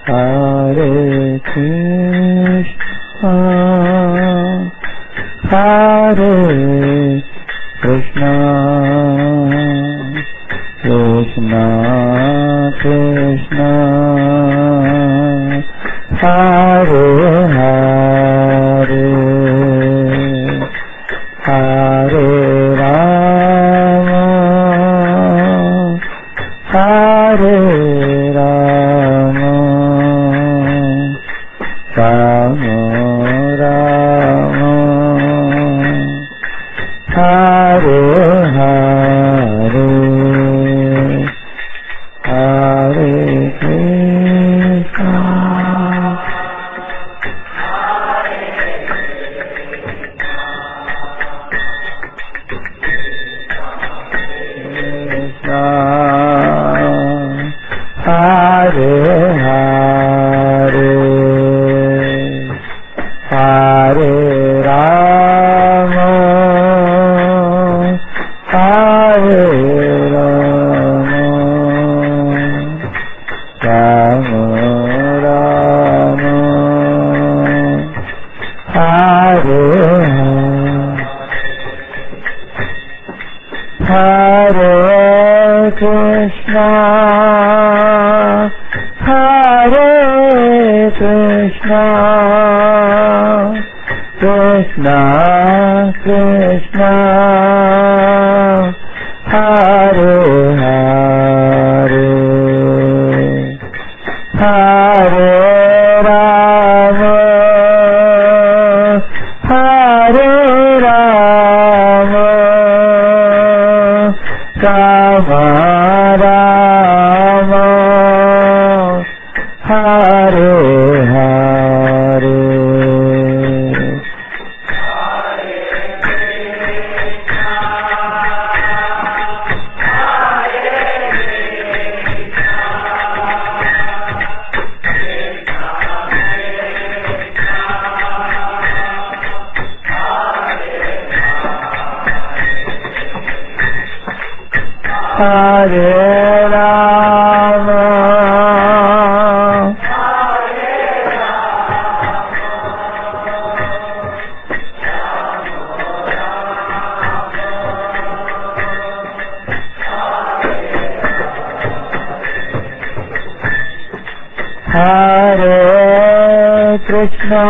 Hare Krishna, Hare Krishna, Krishna Krishna, Hare Hare, Hare Rama, Hare Rama, Rama Rama, Hare Hare, Hare Krishna, Krishna, Hare Hare, Hare Rama, Hare Rama, Rama Rama, Hare Hare, Hare Krishna, Hare Krishna, Krishna Krishna, Hare Hare, Hare Rama, Hare Rama, Rama Rama, Hare Hare, Hare Rama, Hare Krishna,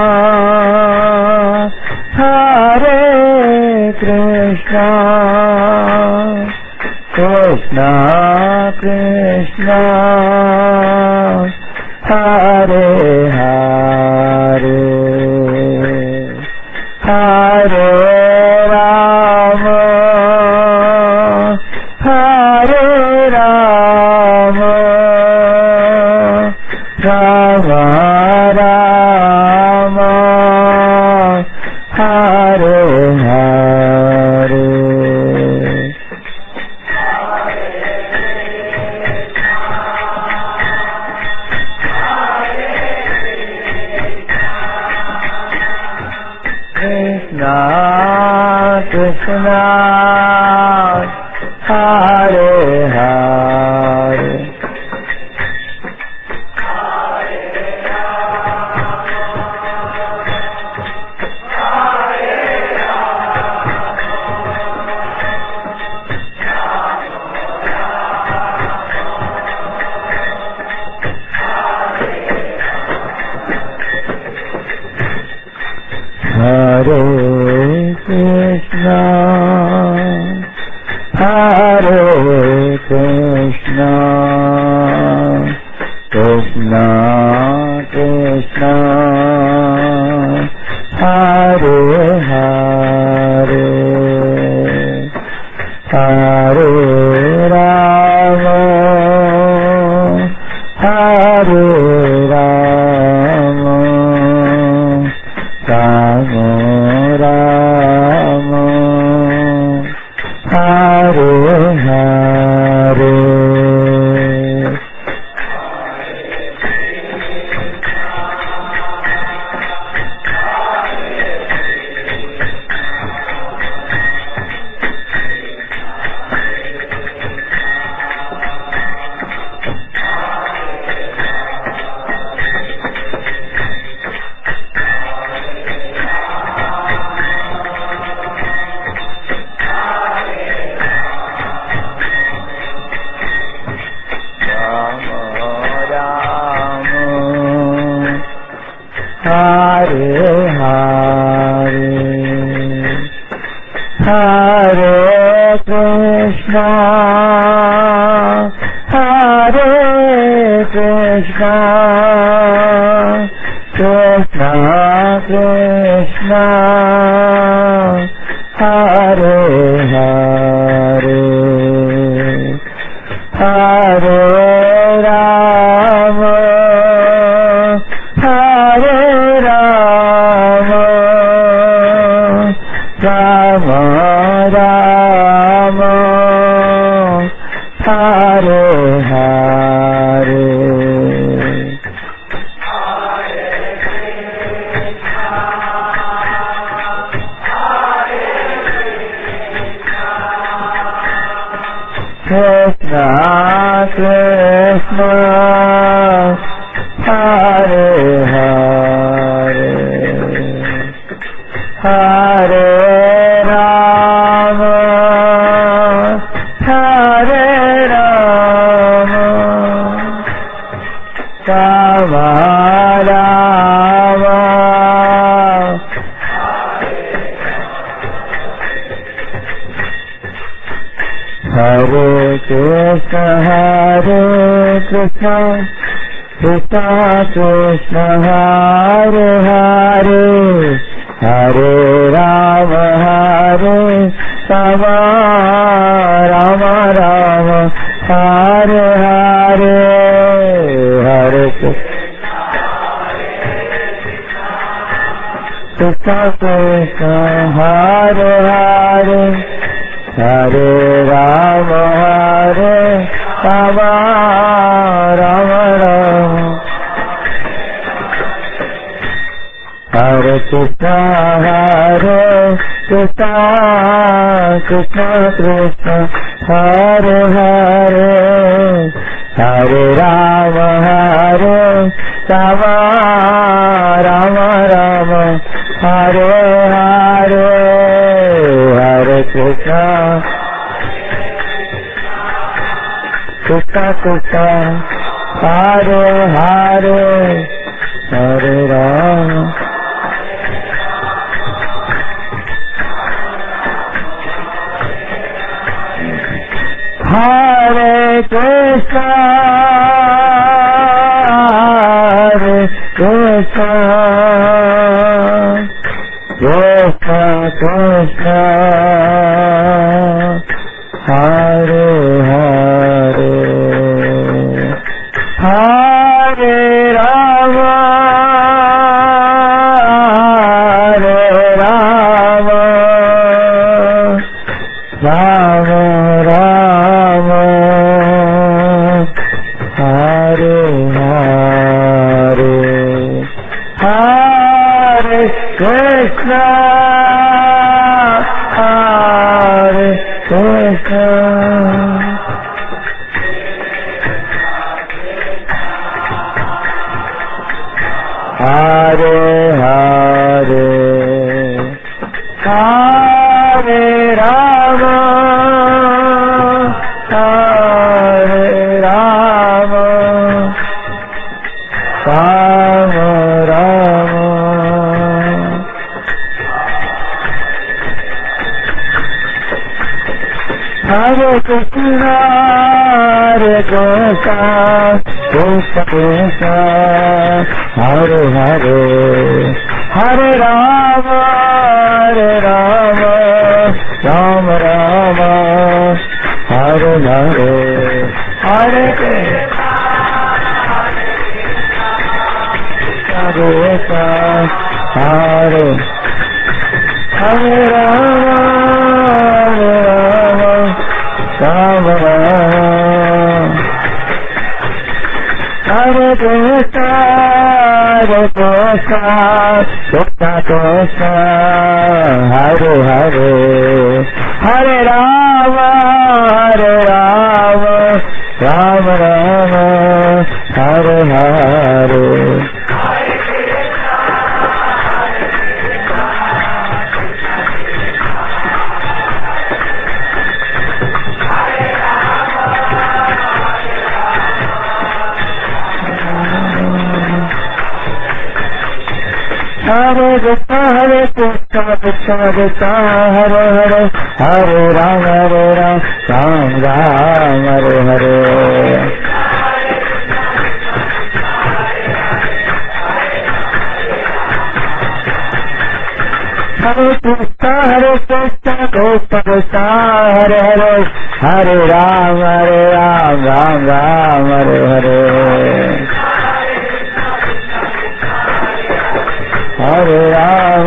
Hare Krishna, Krishna Krishna, Hare Hare, Hare Rama, Hare Rama, Rama Rama, Hare Hare, Krishna Krishna, Hare Hare, Hare Krishna, Hare Krishna, Krishna Krishna, Hare Hare, Hare Rama, Hare Rama, Rama Rama, Hare Hare, Hare Hare Hare Krishna Hare Krishna Krishna Krishna Hare Hare Hare Rama Hare Rama Rama Rama Hare Hare Krishna Krishna Hare Hare Hare Rama Hare Rama Rama Rama Hare Krishna Hare Krishna Krishna Krishna Hare Hare Hare Rama Hare Rama Rama Rama Hare Hare Hare Krishna Krishna Hare Hare Hare Rama Hare Rama Rama Rama Hare Krishna Krishna Krishna Hare Hare Hare Rama Hare Rama Rama Rama Hare Hare Hare Krishna Krishna Krishna Hare Hare Hare Rama Hare Krishna Hare Krishna Krishna Krishna Hare Hare Hare Rama Hare Rama Rama Rama Hare Hare Hare Krishna Hare Krishna Hare Hare Hare Rama Hare Rama Rama Rama Hare Krishna Hare Krishna Krishna Krishna Hare Hare Hare Rama Rama Rama Hare Hare Hare Krishna Krishna Hare Hare Rama Rama Rama Hare Krishna Krishna Krishna Hare Hare Hare Rama Rama Rama Hare Hare Hare Krishna Krishna Krishna Hare Hare Hare Ram Ram Ram Hare Hare Hare Krishna Krishna Krishna Hare Hare Hare Ram Ram Hare Hare Hare Ram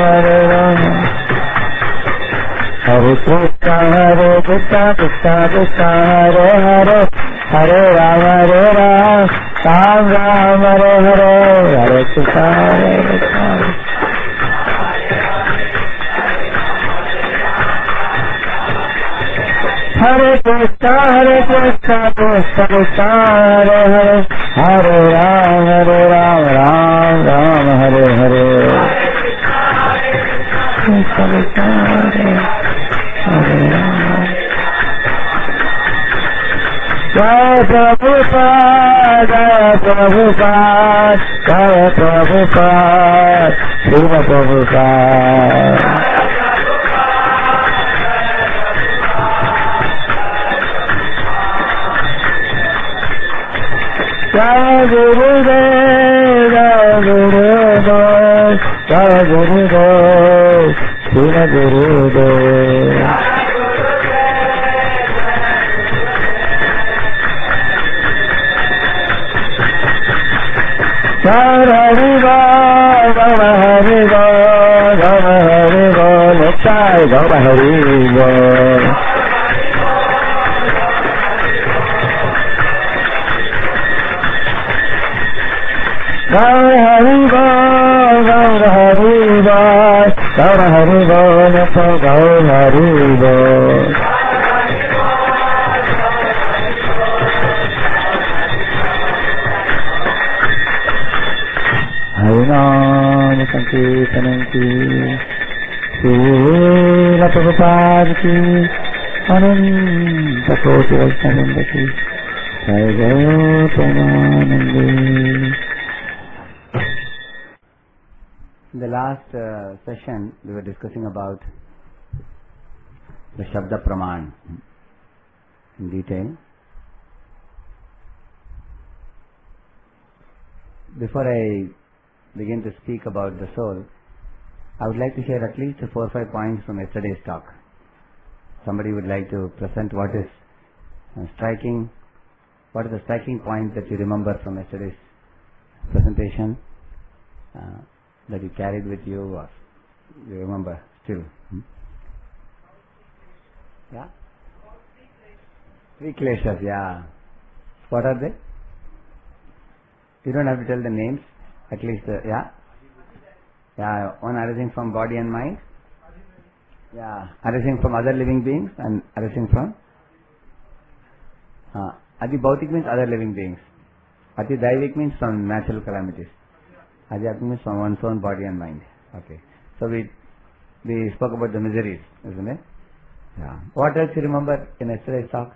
Hare Krishna Krishna Krishna Hare Hare Hare Ram Ram Hare Hare Hare Krishna Krishna Hare Krishna Krishna Krishna Hare Hare Hare Ram Ram Hare Hare Krishna Krishna Hare Ram Jai Prabhupada Jai Prabhupada Jai Prabhupada Srila Prabhupada Jai Gurudev, Jai Gurudev, Jai Gurudev, Srila Gurudev. Jai Hariva, Jai Hariva, Jai Hariva, Jai Hariva. Gaur Hariva, Gaur Hariva, Gaur Hariva, Gaur Hariva. Harinam Sankirtanam ki, Srila Prabhupada ki, Ananta Koti Vaishnava ki, Jai Gautananda. In the last session, we were discussing about the Shabda Praman in detail. Before I begin to speak about the soul, I would like to share at least 4 or 5 points from yesterday's talk. Somebody would like to present what is the striking point that you remember from yesterday's presentation? That you carried with you, or you remember still? Yeah? 3 kleshas, yeah. What are they? You don't have to tell the names, at least, yeah? Yeah, one arising from body and mind. Yeah, arising from other living beings and arising from? Adi Bhautik means other living beings. Adi Daivik means from natural calamities. Adhyatmik means from one's own body and mind. Okay. So we spoke about the miseries, isn't it? Yeah. What else you remember in yesterday's talk?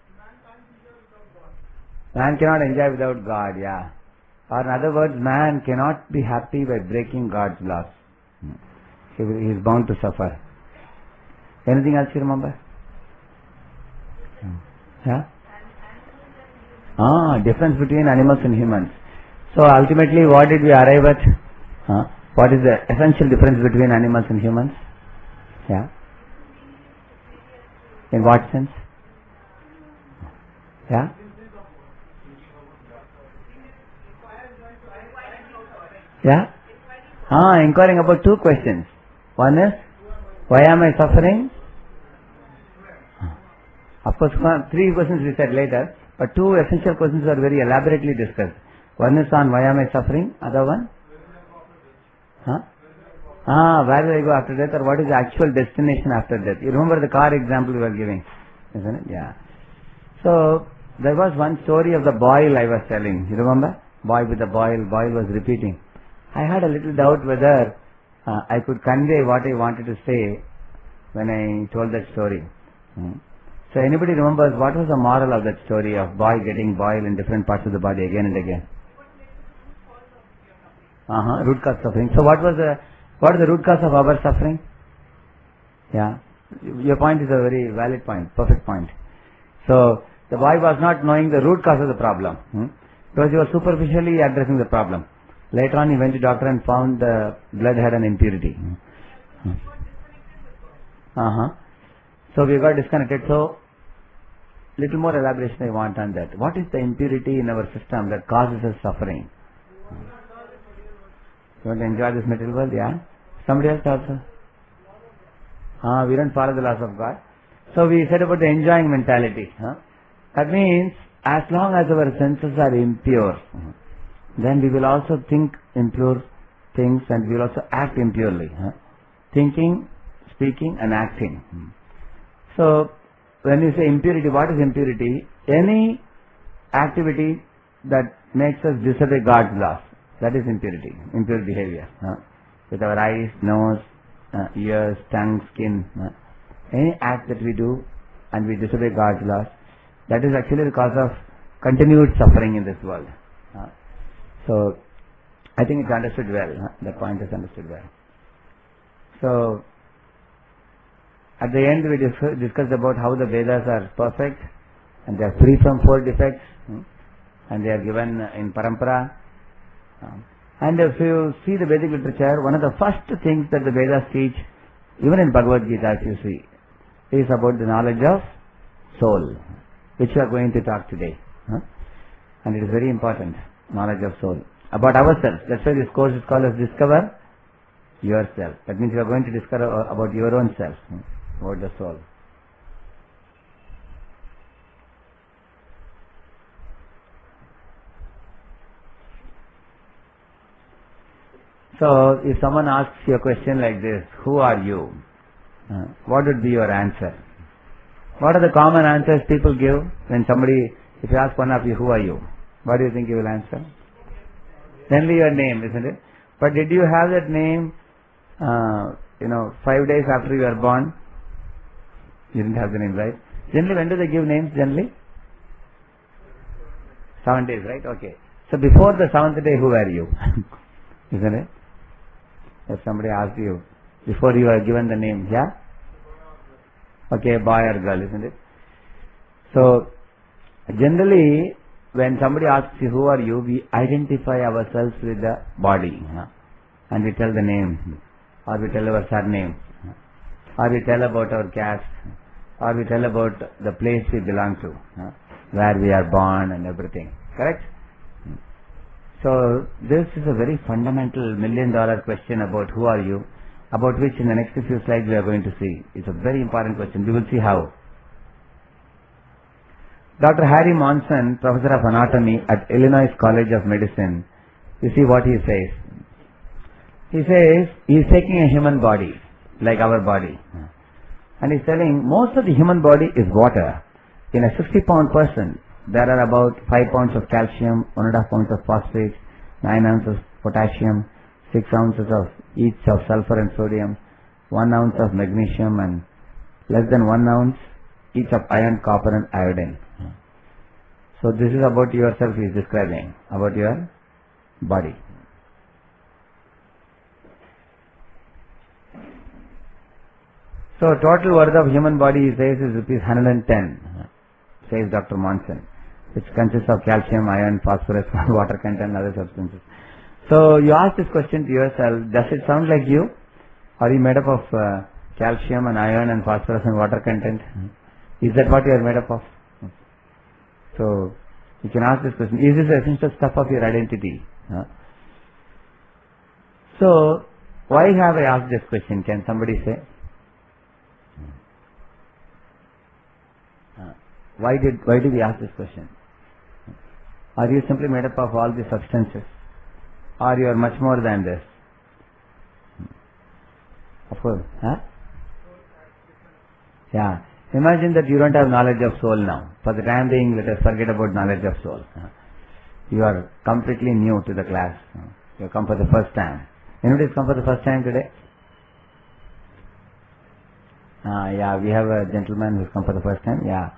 Man cannot enjoy without God, yeah. Or in other words, man cannot be happy by breaking God's laws. He is bound to suffer. Anything else you remember? Yeah? Difference between animals and humans. So ultimately, what did we arrive at? What is the essential difference between animals and humans? Yeah. In what sense? Yeah. Yeah. Inquiring about 2 questions. One is, why am I suffering? Of course, 3 questions we said later, but 2 essential questions are very elaborately discussed. One is on why am I suffering? Other one? Where do I go after death, or what is the actual destination after death? You remember the car example we were giving, isn't it? Yeah. So, there was one story of the boil I was telling. You remember? Boy with the boil was repeating. I had a little doubt whether I could convey what I wanted to say when I told that story. So anybody remembers what was the moral of that story of boy getting boil in different parts of the body again and again? Root cause suffering. So what is the root cause of our suffering? Yeah. Your point is a very valid point, perfect point. So the boy was not knowing the root cause of the problem. Because he was superficially addressing the problem. Later on he went to doctor and found the blood had an impurity. So we got disconnected. So little more elaboration I want on that. What is the impurity in our system that causes us suffering? You want to enjoy this material world? Yeah. Somebody else also? We don't follow the laws of God. So we said about the enjoying mentality. That means as long as our senses are impure, then we will also think impure things and we will also act impurely. Thinking, speaking and acting. So when you say impurity, what is impurity? Any activity that makes us disobey God's laws. That is impurity, impure behavior. With our eyes, nose, ears, tongue, skin. Any act that we do and we disobey God's laws, that is actually the cause of continued suffering in this world. So, I think it's understood well. That point is understood well. So, at the end we discussed about how the Vedas are perfect and they are free from 4 defects and they are given in parampara. And if you see the Vedic literature, one of the first things that the Vedas teach, even in Bhagavad Gita if you see, is about the knowledge of soul, which we are going to talk today. And it is very important, knowledge of soul. About ourselves. That's why this course is called as Discover Yourself. That means you are going to discover about your own self, about the soul. So, if someone asks you a question like this, who are you? What would be your answer? What are the common answers people give when somebody, if you ask one of you, who are you? What do you think you will answer? Generally your name, isn't it? But did you have that name, 5 days after you were born? You didn't have the name, right? Generally, when do they give names, generally? 7 days, right? Okay. So before the 7th day, who were you? Isn't it? If somebody asked you, before you were given the name, yeah? Okay, boy or girl, isn't it? So, generally, when somebody asks you, who are you, we identify ourselves with the body. And we tell the name, or we tell our surname, or we tell about our caste, or we tell about the place we belong to, where we are born and everything. Correct? So, this is a very fundamental $1,000,000 question about who are you, about which in the next few slides we are going to see. It's a very important question. We will see how. Dr. Harry Monson, Professor of Anatomy at Illinois College of Medicine, you see what he says. He says he is taking a human body, like our body, and he's telling most of the human body is water. In a 60-pound person, there are about 5 pounds of calcium, 1.5 pounds of phosphate, 9 ounces of potassium, 6 ounces of each of sulfur and sodium, 1 ounce of magnesium, and less than 1 ounce each of iron, copper, and iodine. So this is about yourself he is describing, about your body. So total worth of human body he says is rupees 110, says Dr. Monson, which consists of calcium, iron, phosphorus, water content and other substances. So you ask this question to yourself, does it sound like you? Are you made up of calcium and iron and phosphorus and water content? Is that what you are made up of? So you can ask this question, is this the essential stuff of your identity? So why have I asked this question? Can somebody say? Why did we ask this question? Are you simply made up of all these substances? Or you are much more than this? Of course. Yeah. Imagine that you don't have knowledge of soul now. For the time being, let us forget about knowledge of soul. You are completely new to the class. You have come for the first time. Anybody has come for the first time today? Yeah, we have a gentleman who has come for the first time. Yeah.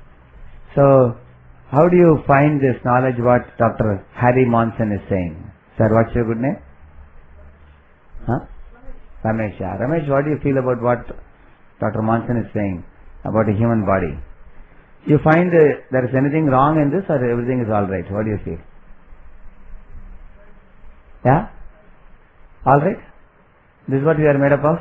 So, how do you find this knowledge what Dr. Harry Monson is saying? Sir, what's your good name? Huh? Ramesh. Yeah. Ramesh, what do you feel about what Dr. Monson is saying about a human body? You find there is anything wrong in this, or everything is all right? What do you feel? Yeah? All right? This is what we are made up of?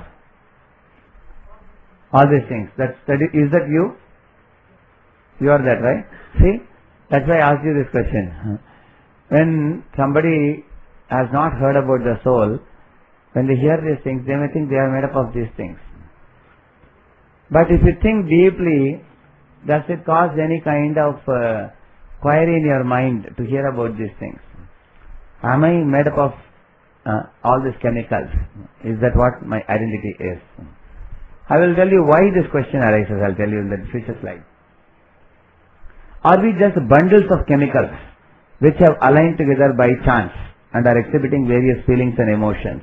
All these things. Is that you? You are that, right? See? That's why I asked you this question. When somebody has not heard about the soul, when they hear these things, they may think they are made up of these things. But if you think deeply, does it cause any kind of query in your mind to hear about these things? Am I made up of all these chemicals? Is that what my identity is? I will tell you why this question arises. I'll tell you in the future slide. Are we just bundles of chemicals which have aligned together by chance and are exhibiting various feelings and emotions?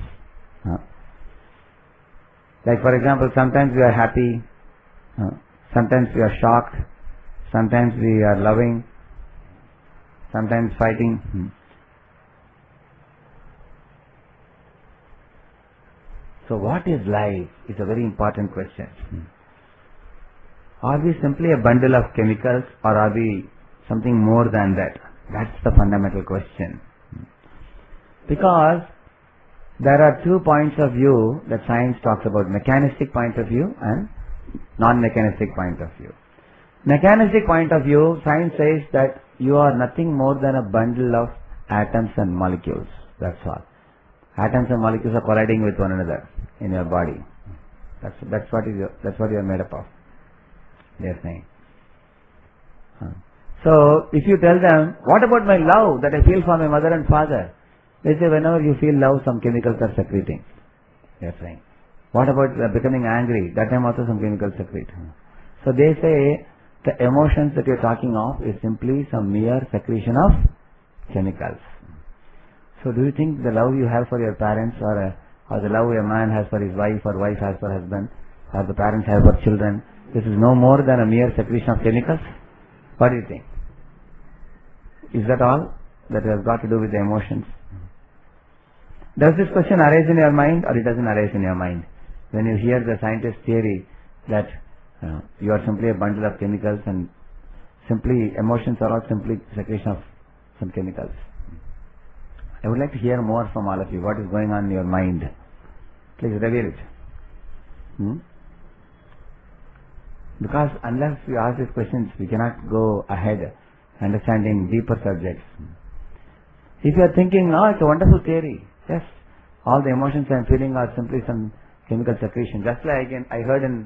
Like for example, sometimes we are happy, sometimes we are shocked, sometimes we are loving, sometimes fighting. So what is life is a very important question. Are we simply a bundle of chemicals, or are we something more than that? That's the fundamental question. Because there are 2 points of view that science talks about, mechanistic point of view and non-mechanistic point of view. Mechanistic point of view, science says that you are nothing more than a bundle of atoms and molecules. That's all. Atoms and molecules are colliding with one another in your body. That's what you are made up of. They are saying. So if you tell them, what about my love that I feel for my mother and father? They say, whenever you feel love, some chemicals are secreting. They are saying. What about becoming angry? That time also some chemicals secrete. So they say the emotions that you are talking of is simply some mere secretion of chemicals. So do you think the love you have for your parents, or the love a man has for his wife, or wife has for husband, or the parents have for children, this is no more than a mere secretion of chemicals? What do you think? Is that all that has got to do with the emotions? Does this question arise in your mind, or it doesn't arise in your mind? When you hear the scientist theory that you are simply a bundle of chemicals and simply emotions are all simply secretion of some chemicals. I would like to hear more from all of you. What is going on in your mind? Please reveal it. Because unless we ask these questions, we cannot go ahead understanding deeper subjects. If you are thinking, it's a wonderful theory. Yes, all the emotions I am feeling are simply some chemical secretion. Just like I heard in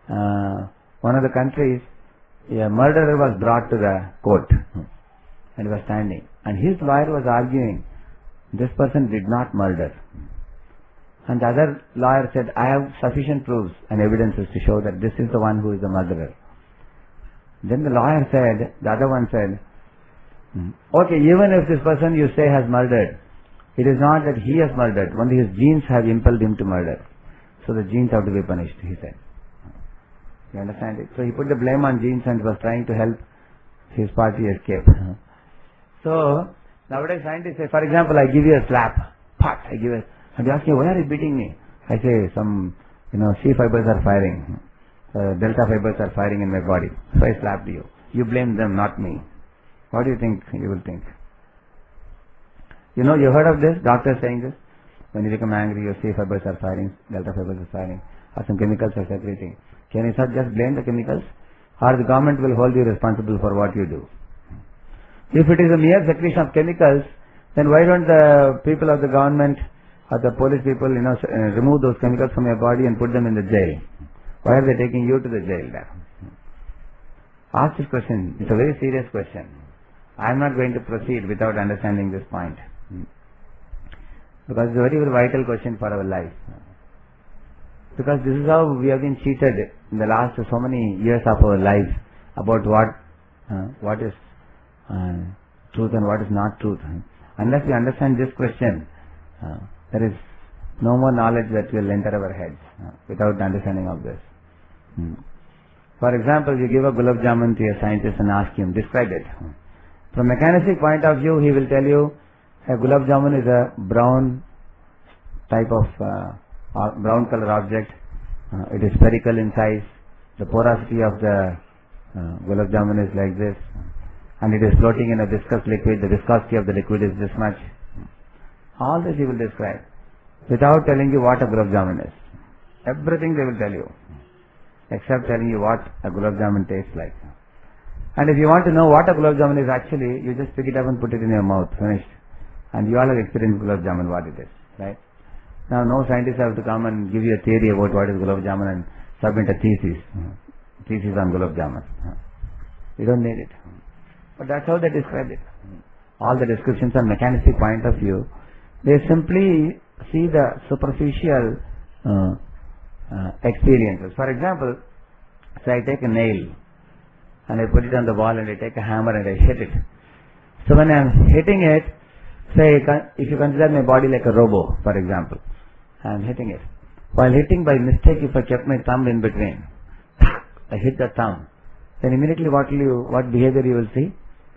one of the countries, a murderer was brought to the court and was standing. And his lawyer was arguing, this person did not murder. And the other lawyer said, I have sufficient proofs and evidences to show that this is the one who is the murderer. Then the lawyer said, the other one said, okay, even if this person you say has murdered, it is not that he has murdered, only his genes have impelled him to murder. So the genes have to be punished, he said. You understand it? So he put the blame on genes and was trying to help his party escape. So nowadays scientists say, for example, I give you a slap, pat, I give it, and you ask me, why are you beating me? I say, some, C fibers are firing, delta fibers are firing in my body, so I slapped you. You blame them, not me. What do you think you will think? You heard of this? Doctors saying this? When you become angry, your C fibers are firing, delta fibers are firing, or some chemicals are secreting. Can you just blame the chemicals? Or the government will hold you responsible for what you do? If it is a mere secretion of chemicals, then why don't the people of the government or the police people, remove those chemicals from your body and put them in the jail? Why are they taking you to the jail there? Ask this question. It's a very serious question. I am not going to proceed without understanding this point. Because it's a very, very vital question for our life. Because this is how we have been cheated in the last so many years of our lives about what is truth and what is not truth. Unless we understand this question, there is no more knowledge that will enter our heads without understanding of this. For example, you give a gulab jamun to a scientist and ask him, describe it. From mechanistic point of view, he will tell you, A gulab jamun is a brown type of brown color object. It is spherical in size. The porosity of the gulab jamun is like this, and it is floating in a viscous liquid. The viscosity of the liquid is this much. All this he will describe without telling you what a gulab jamun is. Everything they will tell you, except telling you what a gulab jamun tastes like. And if you want to know what a gulab jamun is actually, you just pick it up and put it in your mouth. Finished. And you all have experienced gulab jamun, what it is, right? Now no scientists have to come and give you a theory about what is gulab jamun and submit a thesis on gulab jamun. You don't need it. But that's how they describe it. All the descriptions are mechanistic point of view. They simply see the superficial experiences. For example, say I take a nail and I put it on the wall and I take a hammer and I hit it. So when I am hitting it, say if you consider my body like a robo, for example, I am hitting it. While hitting by mistake, if I kept my thumb in between, I hit the thumb, then immediately what behavior you will see?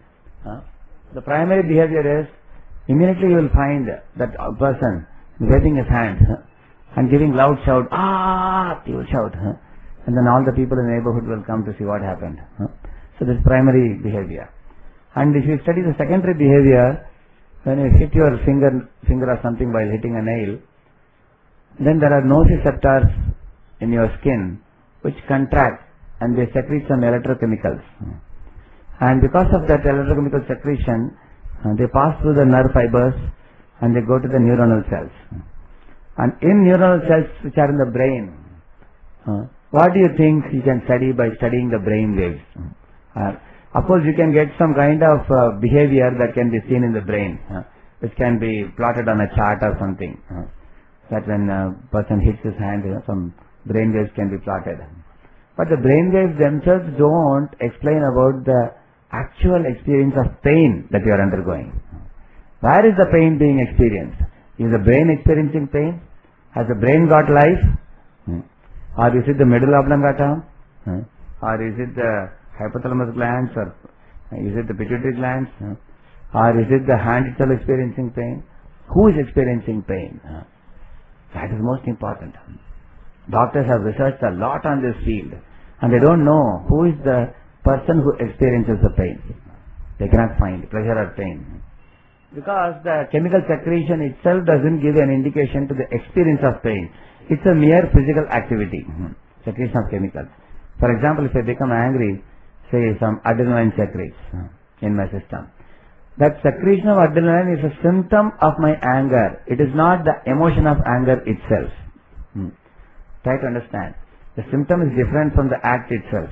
The primary behavior is, immediately you will find that person waving his hand and giving loud shout, ah, he will shout. And then all the people in the neighborhood will come to see what happened. So this is primary behavior. And if you study the secondary behavior, when you hit your finger or something while hitting a nail, then there are nociceptors in your skin which contract and they secrete some electrochemicals. And because of that electrochemical secretion, they pass through the nerve fibers and they go to the neuronal cells. And in neuronal cells which are in the brain, what do you think you can study by studying the brain waves? Of course, you can get some kind of behavior that can be seen in the brain, which can be plotted on a chart or something. That when a person hits his hand, some brain waves can be plotted. But the brain waves themselves don't explain about the actual experience of pain that you are undergoing. Where is the pain being experienced? Is the brain experiencing pain? Has the brain got life? Or is it the medulla oblongata? Or is it the hypothalamus glands? Or is it the pituitary glands? Or is it the hand itself experiencing pain? Who is experiencing pain? That is most important. Doctors have researched a lot on this field and they don't know who is the person who experiences the pain. They cannot find pleasure or pain. Because the chemical secretion itself doesn't give an indication to the experience of pain. It's a mere physical activity, secretion of chemicals. For example, if I become angry, say some adrenaline secretes in my system. That secretion of adrenaline is a symptom of my anger. It is not the emotion of anger itself. Try to understand. The symptom is different from the act itself.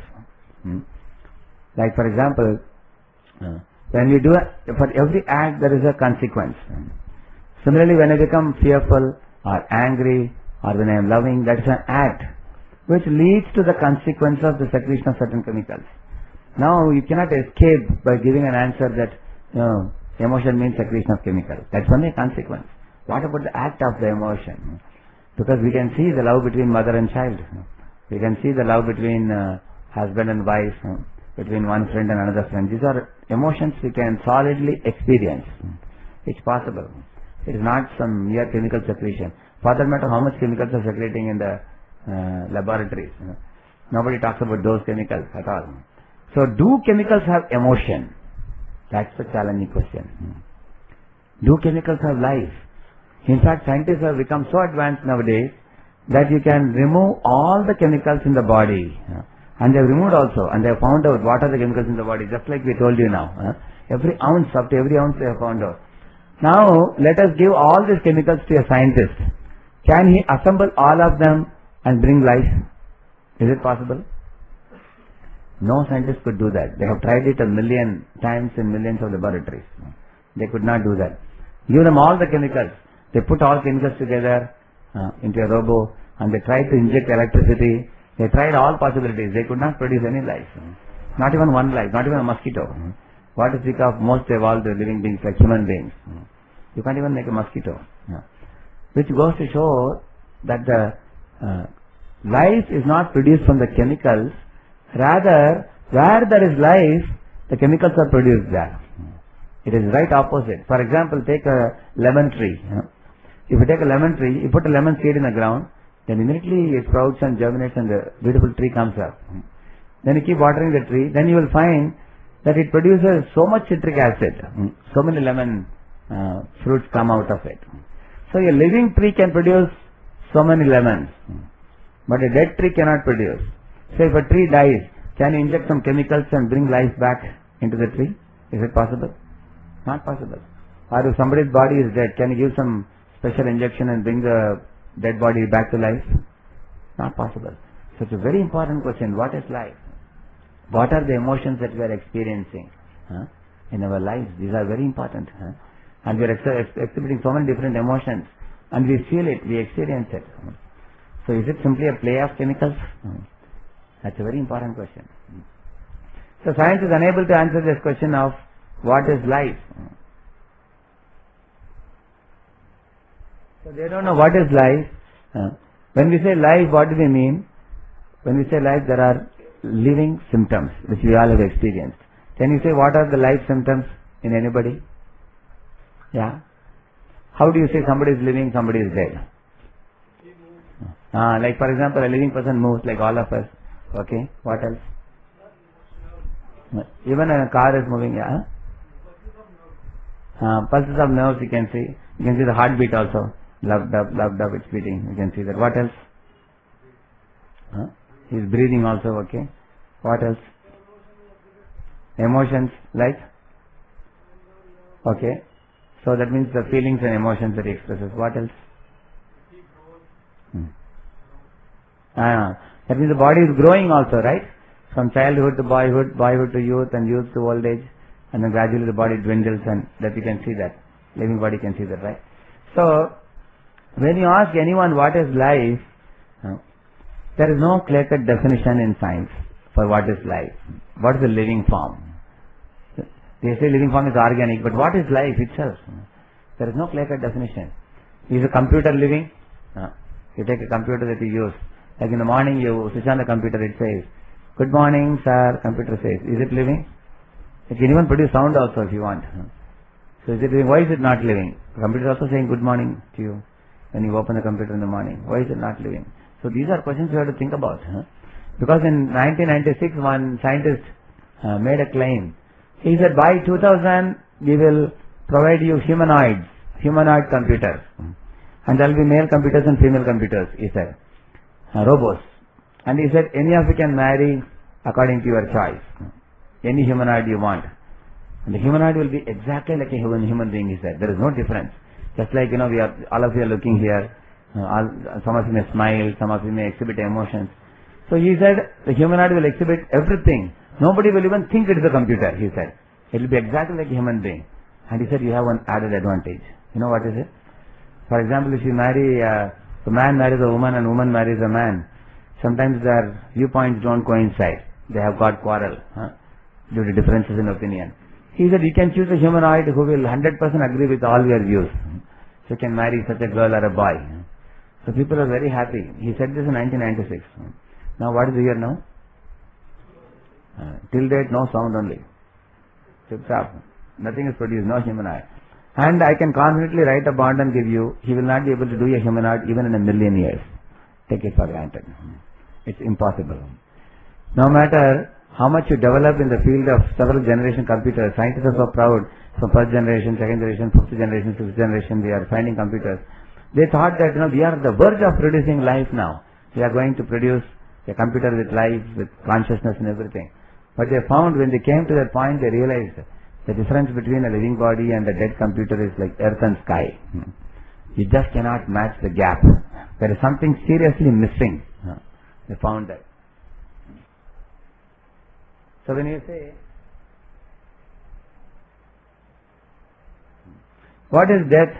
Like for example, when we do, for every act there is a consequence. Similarly, when I become fearful or angry or when I am loving, that is an act which leads to the consequence of the secretion of certain chemicals. Now you cannot escape by giving an answer that emotion means secretion of chemicals. That's only a consequence. What about the act of the emotion? Because we can see the love between mother and child. We can see the love between husband and wife, between one friend and another friend. These are emotions we can solidly experience. It's possible. It is not some mere chemical secretion. For that matter, how much chemicals are secreting in the laboratories? Nobody talks about those chemicals at all. So do chemicals have emotion? That's the challenging question. Do chemicals have life? In fact, scientists have become so advanced nowadays that you can remove all the chemicals in the body. And they have removed also, and they have found out what are the chemicals in the body, just like we told you now. Every ounce, up to every ounce they have found out. Now, let us give all these chemicals to a scientist. Can he assemble all of them and bring life? Is it possible? No scientist could do that. They have tried it 1,000,000 times in millions of laboratories. They could not do that. Give them all the chemicals. They put all chemicals together into a robo and they tried to inject electricity. They tried all possibilities. They could not produce any life. Not even one life, not even a mosquito. What to speak of most evolved living beings like human beings. You can't even make a mosquito. Which goes to show that the life is not produced from the chemicals. Rather, where there is life, the chemicals are produced there. It is right opposite. For example, take a lemon tree. If you take a lemon tree, you put a lemon seed in the ground, then immediately it sprouts and germinates and the beautiful tree comes up. Then you keep watering the tree, then you will find that it produces so much citric acid. So many lemon fruits come out of it. So a living tree can produce so many lemons, but a dead tree cannot produce. So if a tree dies, can you inject some chemicals and bring life back into the tree? Is it possible? Not possible. Or if somebody's body is dead, can you give some special injection and bring the dead body back to life? Not possible. So it's a very important question. What is life? What are the emotions that we are experiencing in our lives? These are very important. And we are exhibiting so many different emotions. And we feel it, we experience it. So is it simply a play of chemicals? That's a very important question. So science is unable to answer this question of what is life. So they don't know what is life. When we say life, what do we mean? When we say life, there are living symptoms which we all have experienced. Can you say what are the life symptoms in anybody? Yeah. How do you say somebody is living, somebody is dead? Like for example, a living person moves like all of us. Okay. What else? Even a car is moving. Yeah. Pulses of nerves you can see. You can see the heartbeat also. Love, dub, it's beating. You can see that. What else? He's breathing also. Okay. What else? Emotions like? Okay. So that means the feelings and emotions that he expresses. What else? That means the body is growing also, right? From childhood to boyhood, boyhood to youth, and youth to old age, and then gradually the body dwindles, and that you can see that. Living body can see that, right? So, when you ask anyone what is life, there is no clear-cut definition in science for what is life. What is a living form? They say living form is organic, but what is life itself? There is no clear-cut definition. Is a computer living? You take a computer that you use. Like in the morning you switch on the computer, it says, "Good morning, sir," computer says. Is it living? It can even produce sound also if you want. So is it living? Why is it not living? The computer is also saying good morning to you when you open the computer in the morning. Why is it not living? So these are questions you have to think about. Because in 1996 one scientist made a claim. He said by 2000 we will provide you humanoid computers. And there will be male computers and female computers, he said. Robots. And he said any of you can marry according to your choice. Any humanoid you want. And the humanoid will be exactly like a human being, he said. There is no difference. Just like, all of you are looking here. Some of you may smile, some of you may exhibit emotions. So he said the humanoid will exhibit everything. Nobody will even think it is a computer, he said. It will be exactly like a human being. And he said you have one added advantage. You know what is it? For example, if you marry, the man marries a woman and woman marries a man, sometimes their viewpoints don't coincide. They have got quarrel due to differences in opinion. He said you can choose a humanoid who will 100% agree with all your views. So you can marry such a girl or a boy. So people are very happy. He said this in 1996. Now what is the year now? Till date no sound only. Tip top. Nothing is produced, no humanoid. And I can confidently write a bond and give you, he will not be able to do a humanoid even in 1,000,000 years. Take it for granted. It's impossible. No matter how much you develop in the field of several generation computers, scientists are so proud, from first generation, second generation, fifth generation, sixth generation, we are finding computers. They thought that, we are at the verge of producing life now. We are going to produce a computer with life, with consciousness and everything. But they found when they came to that point, they realized the difference between a living body and a dead computer is like earth and sky. You just cannot match the gap. There is something seriously missing. They found that. So when you say, what is death?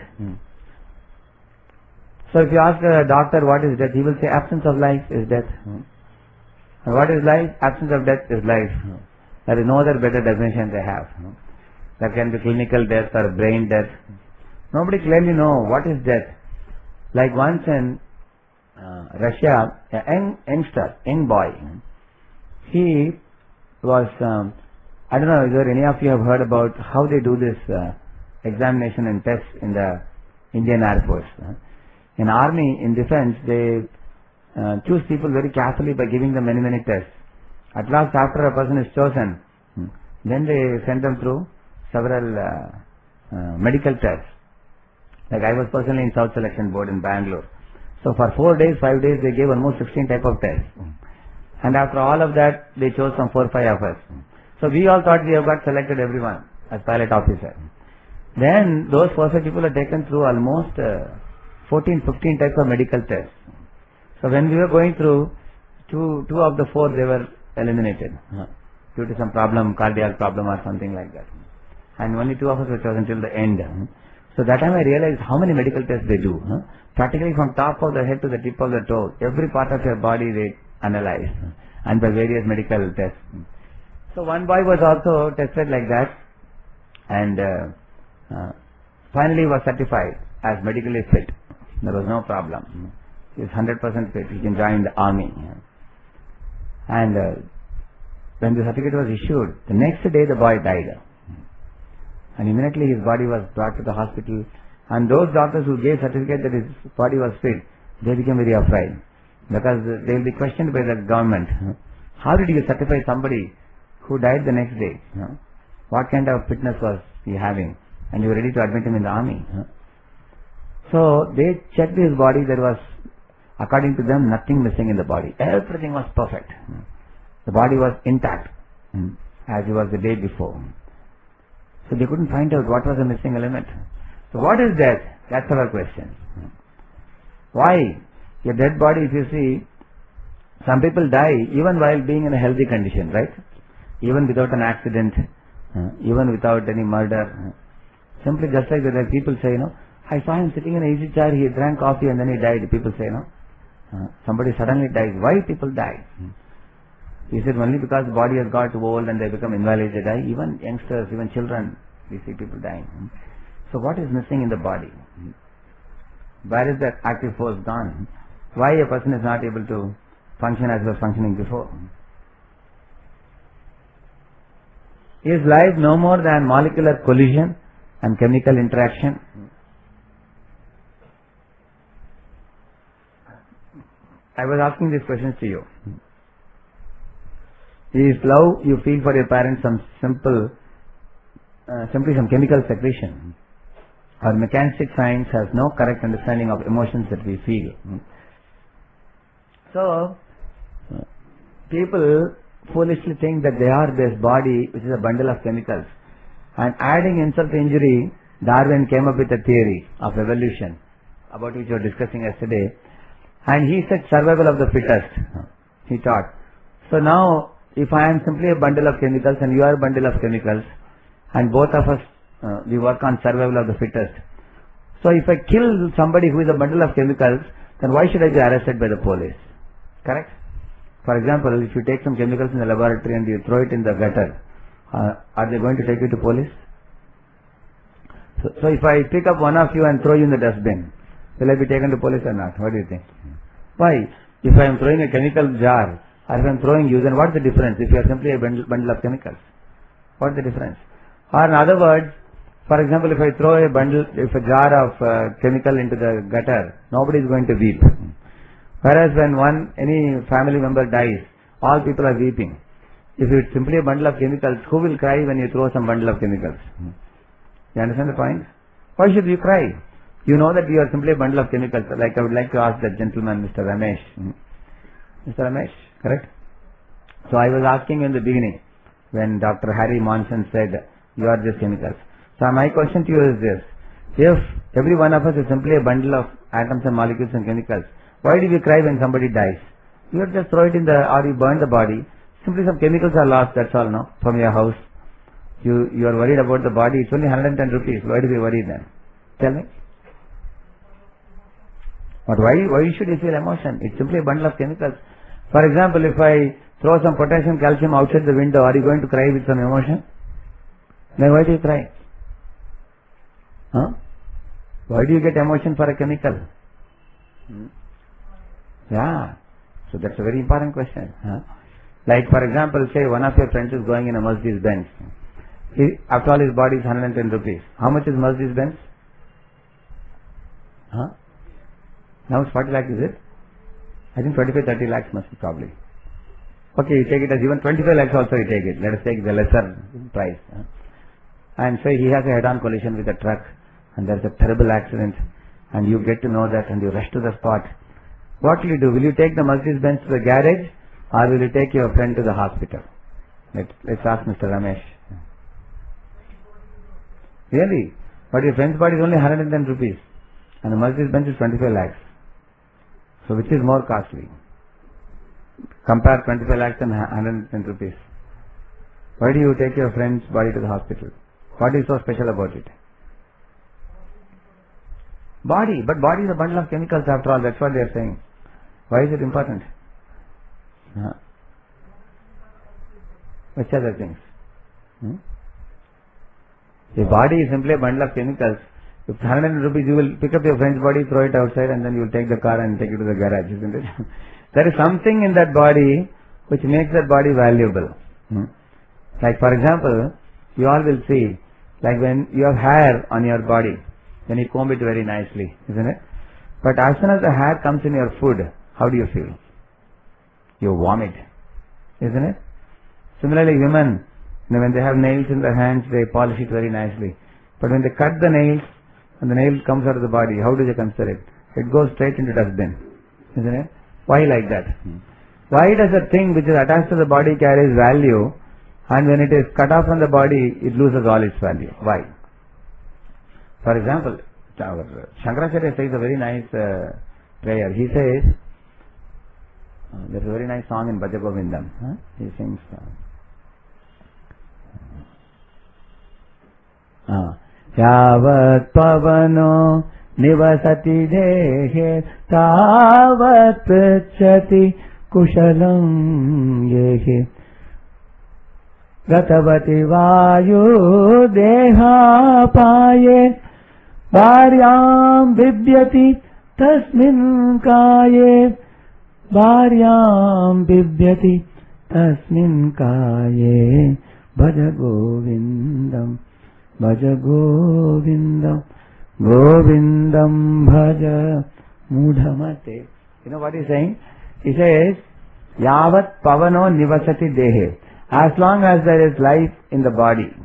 So if you ask a doctor what is death, he will say absence of life is death. And what is life? Absence of death is life. There is no other better definition they have. There can be clinical death or brain death. Nobody clearly knows what is death. Like once in Russia, a young boy, he was I don't know whether any of you have heard about how they do this examination and tests in the Indian Air Force. In Army, in defense, they choose people very carefully by giving them many tests. At last, after a person is chosen, then they send them through several medical tests. Like I was personally in South Selection Board in Bangalore. So for 4 days, 5 days, they gave almost 16 type of tests. And after all of that, they chose some 4 or 5 of us. So we all thought we have got selected everyone as pilot officer. Then those 4 or 5 people are taken through almost 14, 15 types of medical tests. So when we were going through, two of the 4 they were eliminated due to some problem, cardiac problem or something like that. And only 2 of us were chosen till the end. So that time I realized how many medical tests they do. Practically from top of the head to the tip of the toe, every part of your body they analyze and by various medical tests. So one boy was also tested like that and finally was certified as medically fit. There was no problem. He is 100% fit. He can join the army. And when the certificate was issued, the next day the boy died. And immediately his body was brought to the hospital. And those doctors who gave certificate that his body was fit, they became very afraid. Because they will be questioned by the government. How did you certify somebody who died the next day? What kind of fitness was he having? And you were ready to admit him in the army. So they checked his body. There was, according to them, nothing missing in the body. Everything was perfect. The body was intact as it was the day before. So they couldn't find out what was the missing element. So what is death? That's our question. Why? A dead body, if you see, some people die even while being in a healthy condition, right? Even without an accident, even without any murder. Simply just like that, people say, I saw him sitting in an easy chair, he drank coffee and then he died. People say, somebody suddenly dies. Why people die? Is it only because the body has got old and they become invalids, they die? Even youngsters, even children, we see people dying. So what is missing in the body? Where is that active force gone? Why a person is not able to function as he was functioning before? Is life no more than molecular collision and chemical interaction? I was asking these questions to you. Is love you feel for your parents simply some chemical secretion? Our mechanistic science has no correct understanding of emotions that we feel. So, people foolishly think that they are this body which is a bundle of chemicals. And adding insult to injury, Darwin came up with a theory of evolution about which we were discussing yesterday. And he said survival of the fittest, he taught. So now, if I am simply a bundle of chemicals and you are a bundle of chemicals, and both of us, we work on survival of the fittest. So if I kill somebody who is a bundle of chemicals, then why should I be arrested by the police? Correct? For example, if you take some chemicals in the laboratory and you throw it in the gutter, are they going to take you to police? So if I pick up one of you and throw you in the dustbin, will I be taken to police or not? What do you think? Why? If I am throwing a chemical jar, or if I am throwing you, then what is the difference if you are simply a bundle of chemicals? What is the difference? Or in other words, for example, if I throw a jar of chemical into the gutter, nobody is going to weep. Whereas when any family member dies, all people are weeping. If it's simply a bundle of chemicals, who will cry when you throw some bundle of chemicals? You understand the point? Why should you cry? You know that you are simply a bundle of chemicals. Like I would like to ask that gentleman, Mr. Ramesh. Mr. Ramesh, correct? So I was asking in the beginning, when Dr. Harry Monson said, you are just chemicals. So my question to you is this. If every one of us is simply a bundle of atoms and molecules and chemicals, why do we cry when somebody dies? You just throw it in or you burn the body. Simply some chemicals are lost, that's all, no? From your house. You are worried about the body. It's only 110 rupees. Why do we worry then? Tell me. But why should you feel emotion? It's simply a bundle of chemicals. For example, if I throw some potassium, calcium outside the window, are you going to cry with some emotion? Then why do you cry? Why do you get emotion for a chemical? Yeah. So that's a very important question. Like for example, say one of your friends is going in a Mercedes Benz. After all, his body is 110 rupees. How much is Mercedes Benz? Huh? Now it's 40 lakhs, is it? I think 25-30 lakhs must be probably. Okay, you take it as even 25 lakhs also you take it. Let us take the lesser price. And say he has a head-on collision with a truck and there is a terrible accident and you get to know that and you rush to the spot. What will you do? Will you take the Mercedes Benz to the garage or will you take your friend to the hospital? Let's ask Mr. Ramesh. Really? But your friend's body is only 110 rupees and the Mercedes Benz is 25 lakhs. So which is more costly? Compare 25 lakhs and 110 rupees. Why do you take your friend's body to the hospital? What is so special about it? Body. But body is a bundle of chemicals after all. That's what they are saying. Why is it important? Which other things? The body is simply a bundle of chemicals. If 100 rupees, you will pick up your friend's body, throw it outside, and then you will take the car and take it to the garage, isn't it? There is something in that body which makes that body valuable. Like for example, you all will see, like when you have hair on your body, then you comb it very nicely, isn't it? But as soon as the hair comes in your food, how do you feel? You vomit, isn't it? Similarly, women, when they have nails in their hands, they polish it very nicely. But when they cut the nails, and the nail comes out of the body, how do they consider it? It goes straight into dustbin, isn't it? Why like that? Why does a thing which is attached to the body carries value, and when it is cut off from the body, it loses all its value? Why? For example, Shankaracharya says a very nice prayer. He says, there's a very nice song in Bhaja Govindam. He sings, Yavat pavano nivasati dehe tavat pritchati kushalam yehe gatavati vayu deha paye bharyam bibyati tasmin kaye bharyam bibyati tasmin kaye bhaja govindam Bhaja Govindam, Govindam Bhaja Mudhamate. You know what he's saying? He says, Yavat Pavano Nivasati Dehe. As long as there is life in the body,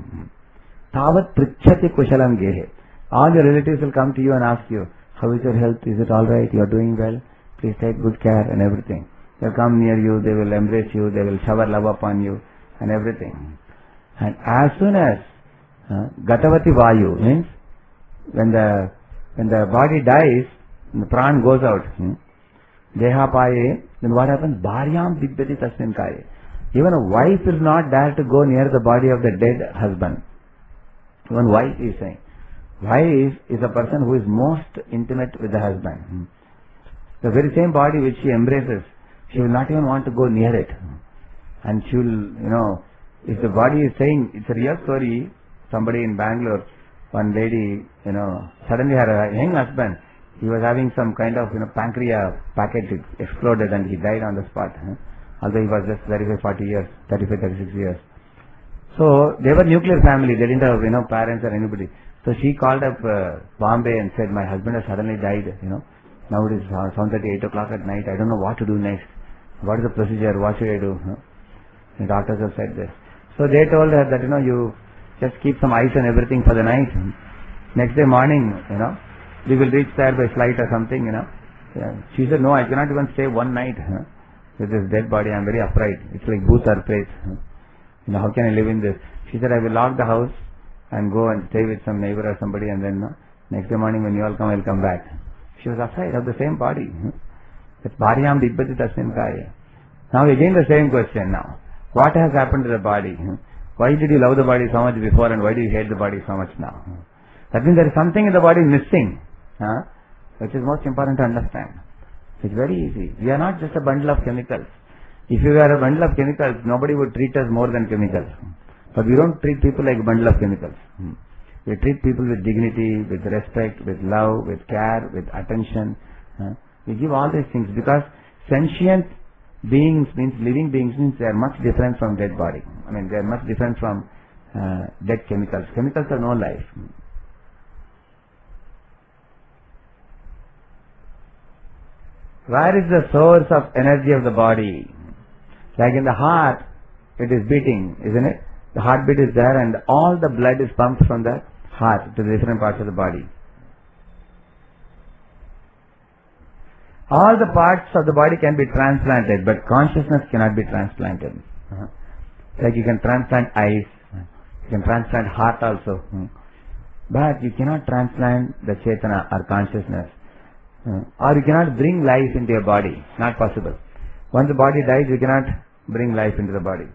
Tavat Prichati Kushalam Gehe. All your relatives will come to you and ask you, how is your health? Is it alright? You are doing well? Please take good care and everything. They'll come near you, they will embrace you, they will shower love upon you and everything. And as soon as Gatavati Vayu means when the body dies, the pran goes out. Deha paye, then what happens? Bharyam bibyati tasmin kaye. Even a wife is not dare to go near the body of the dead husband. Even wife is saying. Wife is a person who is most intimate with the husband. The very same body which she embraces, she will not even want to go near it. And she will, if the body is saying, it's a real story. Somebody in Bangalore, one lady, suddenly her young husband, he was having some kind of, pancreas packet exploded and he died on the spot. Although he was just 35, 36 years. So, they were nuclear family, they didn't have, parents or anybody. So she called up Bombay and said, my husband has suddenly died, Now it is 7:30, 8 o'clock at night, I don't know what to do next. What is the procedure, what should I do? The doctors have said this. So they told her that, you just keep some ice and everything for the night. Next day morning, we will reach there by flight or something, She said, no, I cannot even stay one night with this dead body. I am very afraid. It's like booth or place. How can I live in this? She said, I will lock the house and go and stay with some neighbor or somebody and then next day morning when you all come, I will come back. She was afraid of the same body. It's Bharyam Dibbati Tasmin Kaya. Now again the same question now. What has happened to the body? Why did you love the body so much before and why do you hate the body so much now? That means there is something in the body missing, which is most important to understand. It's very easy. We are not just a bundle of chemicals. If we were a bundle of chemicals, nobody would treat us more than chemicals. But we don't treat people like a bundle of chemicals. We treat people with dignity, with respect, with love, with care, with attention. We give all these things because sentient Beings means, living beings means they are much different from dead body. I mean, they are much different from dead chemicals. Chemicals have no life. Where is the source of energy of the body? Like in the heart, it is beating, isn't it? The heartbeat is there and all the blood is pumped from the heart to the different parts of the body. All the parts of the body can be transplanted, but consciousness cannot be transplanted. Like you can transplant eyes, you can transplant heart also, but you cannot transplant the Chetana or consciousness. Or you cannot bring life into your body. Not possible. Once the body dies, you cannot bring life into the body.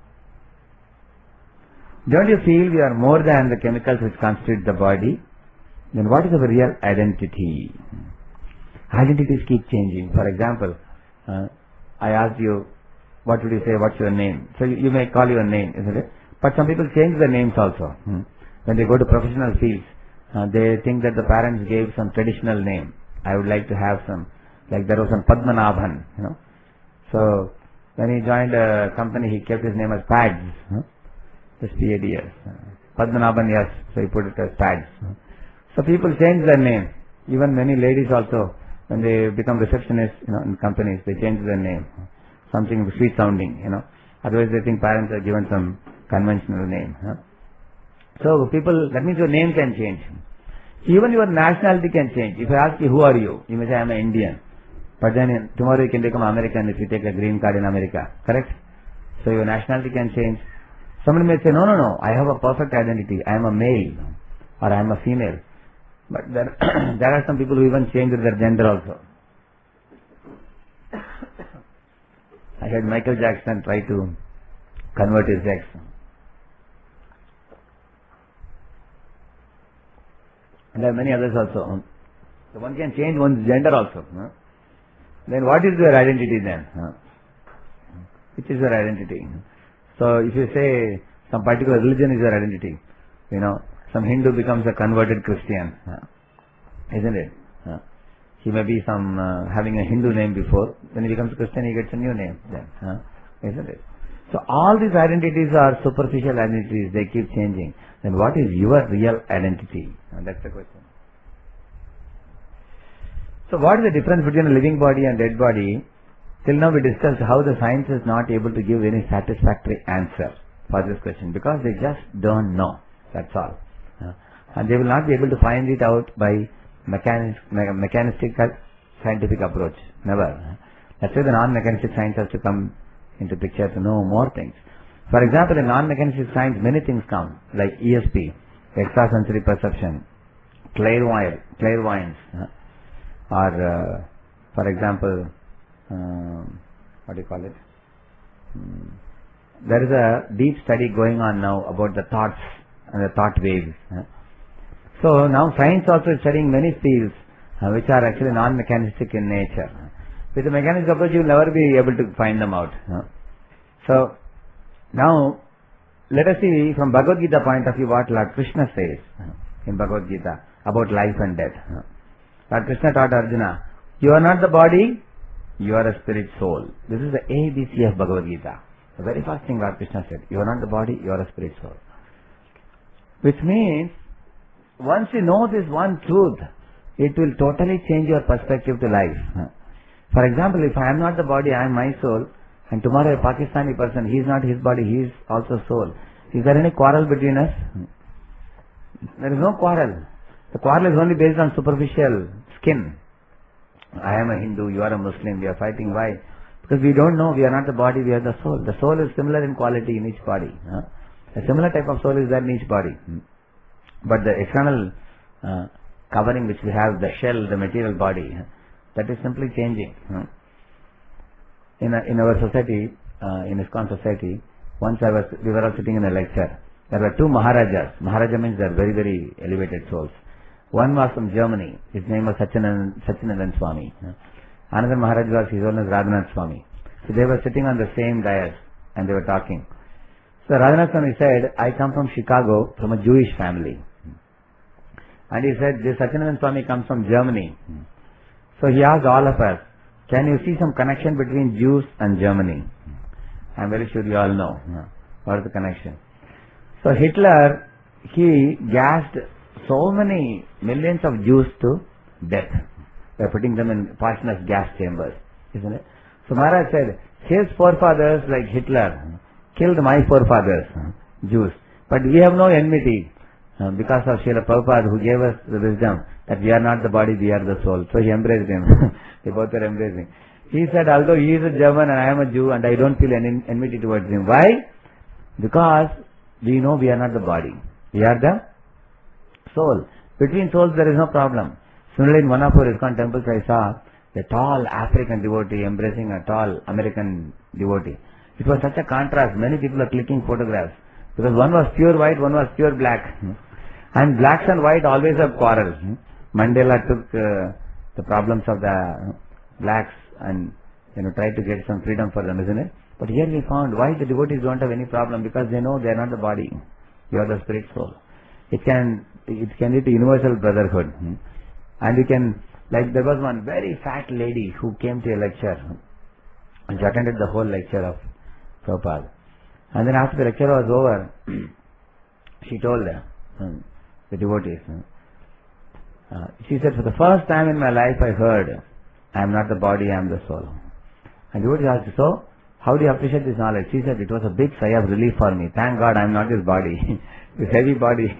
Don't you feel we are more than the chemicals which constitute the body? Then what is our real identity? Identities keep changing. For example, I asked you, what would you say, what's your name? So you may call your name, isn't it? But some people change their names also. When they go to professional fields, they think that the parents gave some traditional name. I would like to have some, like there was some Padmanabhan, So when he joined a company, he kept his name as Pads. Just P-A-D-S. Padmanabhan, yes. So he put it as Pads. So people change their name. Even many ladies also, when they become receptionists, in companies, they change their name. Something sweet sounding, Otherwise they think parents are given some conventional name. So people, that means your name can change. Even your nationality can change. If I ask you, who are you? You may say, I am an Indian. But then tomorrow you can become American if you take a green card in America. Correct? So your nationality can change. Somebody may say, no, I have a perfect identity. I am a male or I am a female. But there are some people who even change their gender also. I heard Michael Jackson try to convert his sex. And there are many others also. So one can change one's gender also. Then what is your identity then? Which is your identity? So if you say some particular religion is your identity, some Hindu becomes a converted Christian, isn't it? He may be having a Hindu name before, when he becomes a Christian he gets a new name then, isn't it? So all these identities are superficial identities, they keep changing. Then what is your real identity? That's the question. So what is the difference between a living body and dead body? Till now we discussed how the science is not able to give any satisfactory answer for this question because they just don't know. That's all. And they will not be able to find it out by mechanistic scientific approach. Never. That's why the non-mechanistic science has to come into picture to know more things. For example, in non-mechanistic science, many things come, like ESP, extrasensory perception, clairvoyance, or, for example, what do you call it? There is a deep study going on now about the thoughts and the thought waves. So now science also is studying many fields which are actually non-mechanistic in nature. With the mechanistic approach, you will never be able to find them out. So now, let us see from Bhagavad Gita point of view what Lord Krishna says in Bhagavad Gita about life and death. Lord Krishna taught Arjuna, you are not the body, you are a spirit soul. This is the ABC of Bhagavad Gita. The very first thing Lord Krishna said, you are not the body, you are a spirit soul. Which means, once you know this one truth, it will totally change your perspective to life. For example, if I am not the body, I am my soul, and tomorrow a Pakistani person, he is not his body, he is also soul. Is there any quarrel between us? There is no quarrel. The quarrel is only based on superficial skin. I am a Hindu, you are a Muslim, we are fighting. Why? Because we don't know, we are not the body, we are the soul. The soul is similar in quality in each body. A similar type of soul is there in each body. But the external covering which we have, the shell, the material body, that is simply changing. In our society, in ISKCON society, once we were all sitting in a lecture. There were two Maharajas. Maharaja means they are very, very elevated souls. One was from Germany. His name was Satyanandan Swami. Another Maharaj was, his own as Radhanath Swami. So they were sitting on the same dais and they were talking. So Radhanath Swami said, I come from Chicago, from a Jewish family. And he said, this Satyanandan Swami comes from Germany. So he asked all of us, Can you see some connection between Jews and Germany? I'm very sure you all know. What is the connection? So Hitler, he gassed so many millions of Jews to death by putting them in poisonous gas chambers, isn't it? So Maharaj said, his forefathers like Hitler killed my forefathers, Jews. But we have no enmity because of Srila Prabhupada, who gave us the wisdom that we are not the body, we are the soul. So he embraced him. They both were embracing. He said, although he is a German and I am a Jew and I don't feel any enmity towards him. Why? Because we know we are not the body. We are the soul. Between souls there is no problem. Similarly, in one of our ISKCON temples I saw a tall African devotee embracing a tall American devotee. It was such a contrast. Many people are clicking photographs. Because one was pure white, one was pure black. And blacks and white always have quarrel. Mandela took the problems of the blacks and tried to get some freedom for them, isn't it? But here we found why the devotees don't have any problem, because they know they are not the body. You are the spirit soul. It can lead to universal brotherhood. And you can, like there was one very fat lady who came to a lecture and she attended the whole lecture of Prabhupada. And then after the lecture was over, she told the devotees, she said, for the first time in my life I heard, I am not the body, I am the soul. And the devotee asked, so, how do you appreciate this knowledge? She said, it was a big sigh of relief for me. Thank God I am not this body, this heavy body.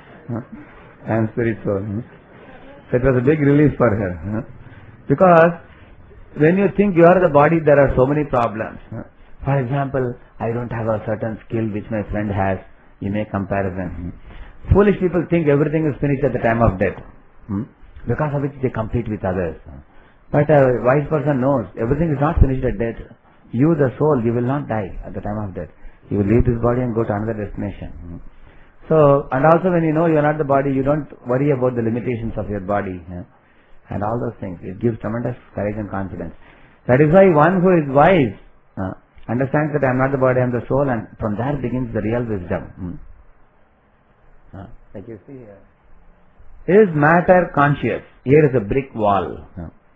I am spirit soul. So it was a big relief for her. Because when you think you are the body, there are so many problems. For example, I don't have a certain skill which my friend has. You make comparison. Foolish people think everything is finished at the time of death. Because of which they compete with others. But a wise person knows everything is not finished at death. You, the soul, you will not die at the time of death. You will leave this body and go to another destination. So, and also when you know you are not the body, you don't worry about the limitations of your body. And all those things. It gives tremendous courage and confidence. That is why one who is wise understands that I am not the body, I am the soul, and from there begins the real wisdom. Like you see here. Is matter conscious? Here is a brick wall.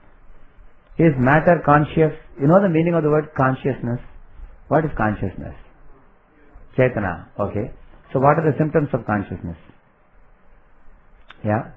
Is matter conscious? You know the meaning of the word consciousness? What is consciousness? Chaitana. Okay. So what are the symptoms of consciousness? Yeah?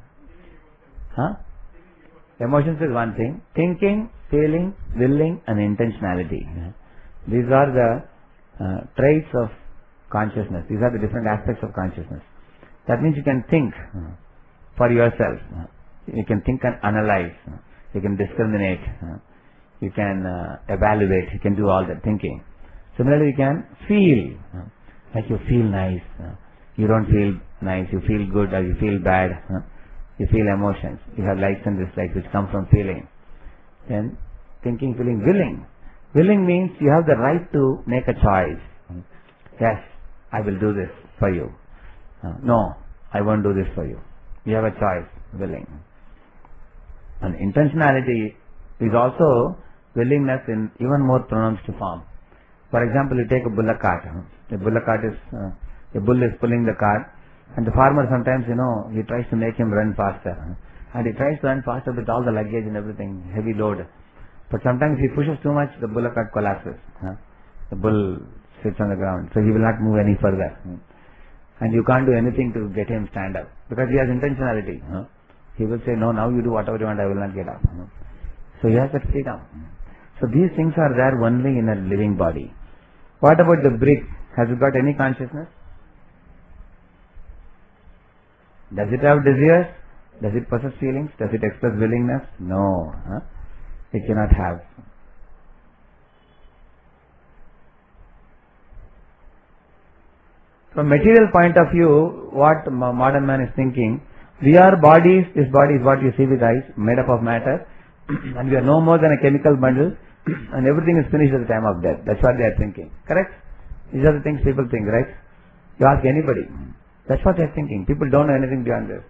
Emotions is one thing. Thinking, feeling, willing and intentionality. These are the traits of consciousness. These are the different aspects of consciousness. That means you can think for yourself. You can think and analyze. You can discriminate. You can evaluate. You can do all that thinking. Similarly, you can feel. Like you feel nice. You don't feel nice. You feel good or you feel bad. You feel emotions. You have likes and dislikes which come from feeling. Then thinking, feeling, willing. Willing means you have the right to make a choice. Yes, I will do this for you. No, I won't do this for you. You have a choice, willing. And intentionality is also willingness in even more pronounced form. For example, you take a bullock cart. A bullock cart is, a bull is pulling the cart, and the farmer sometimes, he tries to make him run faster. And he tries to run faster with all the luggage and everything, heavy load. But sometimes he pushes too much, the bullock cart collapses. The bull sits on the ground, so he will not move any further. And you can't do anything to get him stand up, because he has intentionality. He will say, no, now you do whatever you want, I will not get up. So he has that freedom. So these things are there only in a living body. What about the brick? Has it got any consciousness? Does it have desires? Does it possess feelings? Does it express willingness? No. It cannot have. From material point of view, what modern man is thinking, we are bodies, this body is what you see with eyes, made up of matter, and we are no more than a chemical bundle, and everything is finished at the time of death. That's what they are thinking. Correct? These are the things people think, right? You ask anybody. That's what they are thinking. People don't know anything beyond this.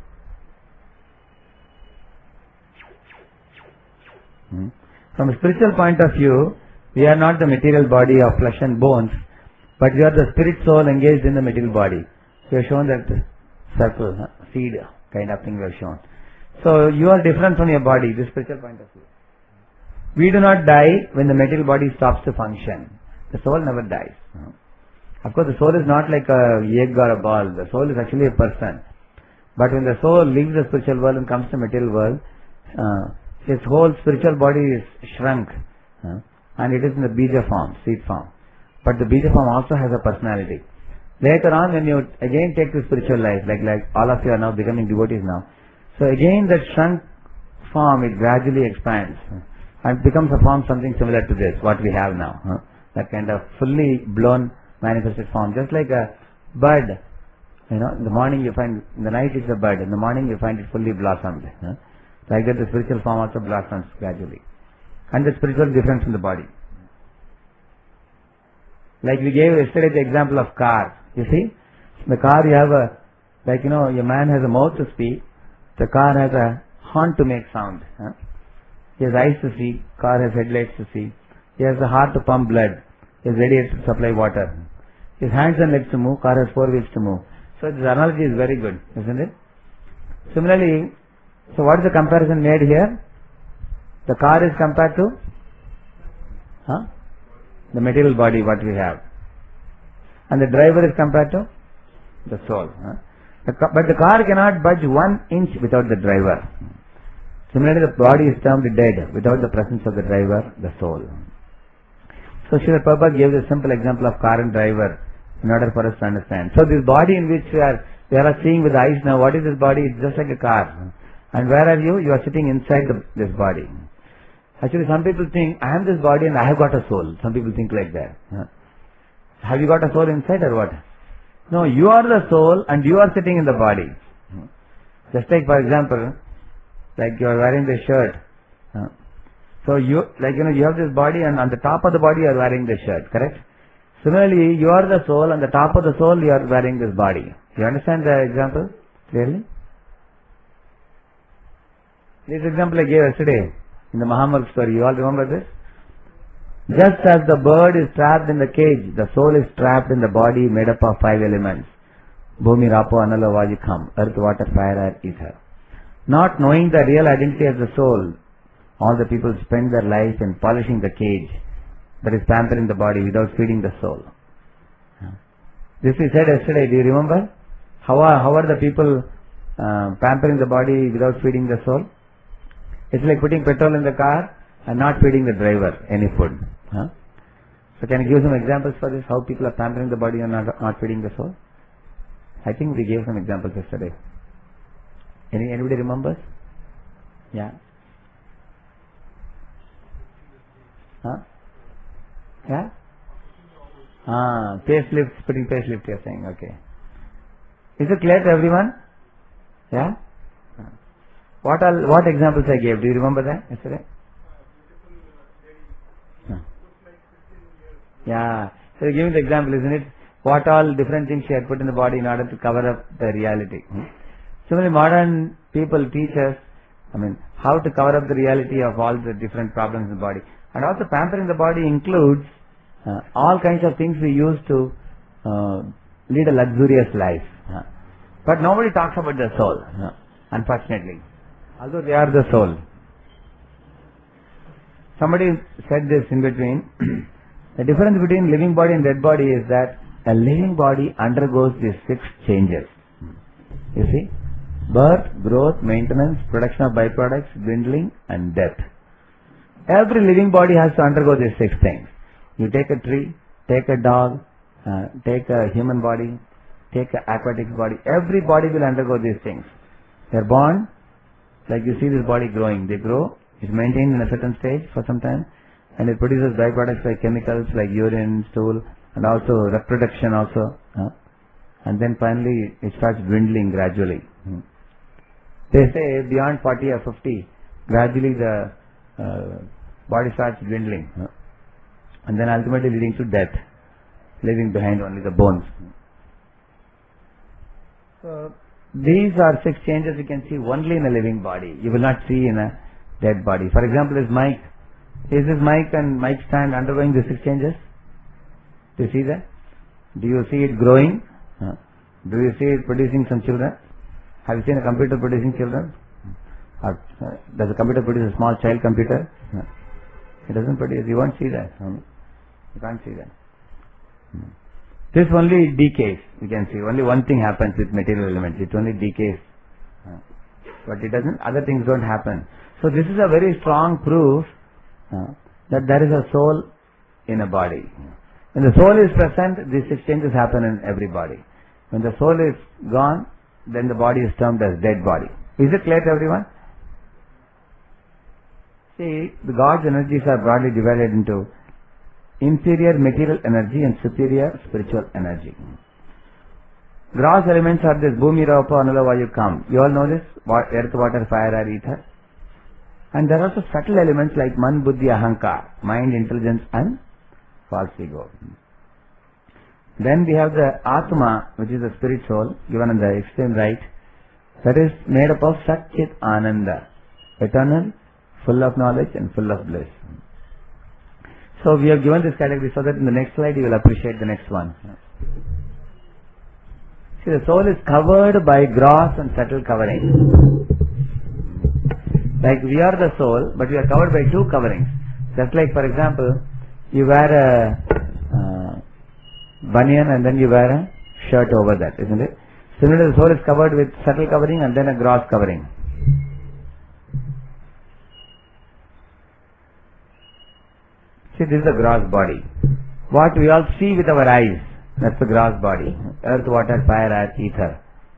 From a spiritual point of view, we are not the material body of flesh and bones, but we are the spirit soul engaged in the material body. We have shown that circle, seed kind of thing we have shown. So you are different from your body, this spiritual point of view. We do not die when the material body stops to function. The soul never dies. Of course, the soul is not like a egg or a ball. The soul is actually a person. But when the soul leaves the spiritual world and comes to material world, his whole spiritual body is shrunk, and it is in the bija form, seed form. But the bija form also has a personality. Later on, when you again take the spiritual life, like all of you are now becoming devotees now, so again that shrunk form, it gradually expands and becomes a form something similar to this, what we have now. That kind of fully blown manifested form, just like a bud. In the morning you find, in the night it's a bud, in the morning you find it fully blossomed. Like that the spiritual form also blossoms gradually. And the spiritual is different from the body. Like we gave yesterday the example of car. You see, the car you have a man has a mouth to speak, the car has a horn to make sound. He has eyes to see, car has headlights to see. He has a heart to pump blood. He has radiators to supply water. His hands and legs to move, car has 4 wheels to move. So this analogy is very good, isn't it? Similarly, so what is the comparison made here? The car is compared to the material body what we have. And the driver is compared to the soul. But the car cannot budge 1 inch without the driver. Similarly, the body is termed dead without the presence of the driver, the soul. So Srila Prabhupada gave the simple example of car and driver in order for us to understand. So this body in which we are seeing with the eyes now, what is this body? It's just like a car. And where are you? You are sitting inside this body. Actually, some people think, I am this body and I have got a soul. Some people think like that. Have you got a soul inside or what? No, you are the soul and you are sitting in the body. Just like, for example, like you are wearing the shirt. So you have this body and on the top of the body you are wearing the shirt, correct? Similarly, you are the soul, and the top of the soul you are wearing this body. You understand the example clearly? This example I gave yesterday in the Mahamurg story, you all remember this? Just as the bird is trapped in the cage, the soul is trapped in the body made up of 5 elements. Bhumi, Rapo, Anala, Vajikam, earth, water, fire, air, ether. Not knowing the real identity of the soul, all the people spend their life in polishing the cage, that is pampering the body without feeding the soul. This we said yesterday, do you remember? How are the people pampering the body without feeding the soul? It's like putting petrol in the car and not feeding the driver any food. So can you give some examples for this, how people are pampering the body and not feeding the soul? I think we gave some examples yesterday. Anybody remembers? Yeah. Yeah? Facelift, putting facelift you're saying, okay. Is it clear to everyone? Yeah? What examples I gave? Do you remember that yesterday? Yeah. So you're giving the example, isn't it? What all different things she had put in the body in order to cover up the reality. Similarly, modern people teach us, how to cover up the reality of all the different problems in the body. And also pampering the body includes all kinds of things we use to lead a luxurious life. But nobody talks about the soul, unfortunately. Although they are the soul. Somebody said this in between. The difference between living body and dead body is that a living body undergoes these 6 changes. You see? Birth, growth, maintenance, production of byproducts, dwindling and death. Every living body has to undergo these 6 things. You take a tree, take a dog, take a human body, take an aquatic body. Every body will undergo these things. They are born, like you see this body growing. They grow, it's maintained in a certain stage for some time, and it produces byproducts like chemicals like urine, stool, and also reproduction also. And then finally it starts dwindling gradually. They say beyond 40 or 50, gradually the body starts dwindling. And then ultimately leading to death, leaving behind only the bones. So these are 6 changes you can see only in a living body. You will not see in a dead body. For example, this mic. Is this mic and mic stand undergoing the 6 changes? Do you see that? Do you see it growing? Do you see it producing some children? Have you seen a computer producing children? Does a computer produce a small child computer? It doesn't produce. You won't see that. You can't see that. This only decays. You can see only one thing happens with material elements. It only decays. But it doesn't. Other things don't happen. So this is a very strong proof that there is a soul in a body. When the soul is present, these exchanges happen in every body. When the soul is gone, then the body is termed as dead body. Is it clear to everyone? See, the God's energies are broadly divided into inferior material energy and superior spiritual energy. Gross elements are this Bhumi, Raupa, Anula, Vayu, Kam. You all know this? Earth, water, fire, air, ether. And there are also subtle elements like Man, Buddhi, Ahankar, mind, intelligence and false ego. Then we have the Atma, which is the spirit soul, given on the extreme right. That is made up of Sat Chit Ananda, eternal, full of knowledge and full of bliss. So we have given this category so that in the next slide you will appreciate the next one. See, the soul is covered by gross and subtle coverings. Like we are the soul, but we are covered by two coverings. Just like, for example, you wear a banyan and then you wear a shirt over that, isn't it? Similarly, the soul is covered with subtle covering and then a gross covering. See, this is the gross body. What we all see with our eyes, that's the gross body. Earth, water, fire, air, ether.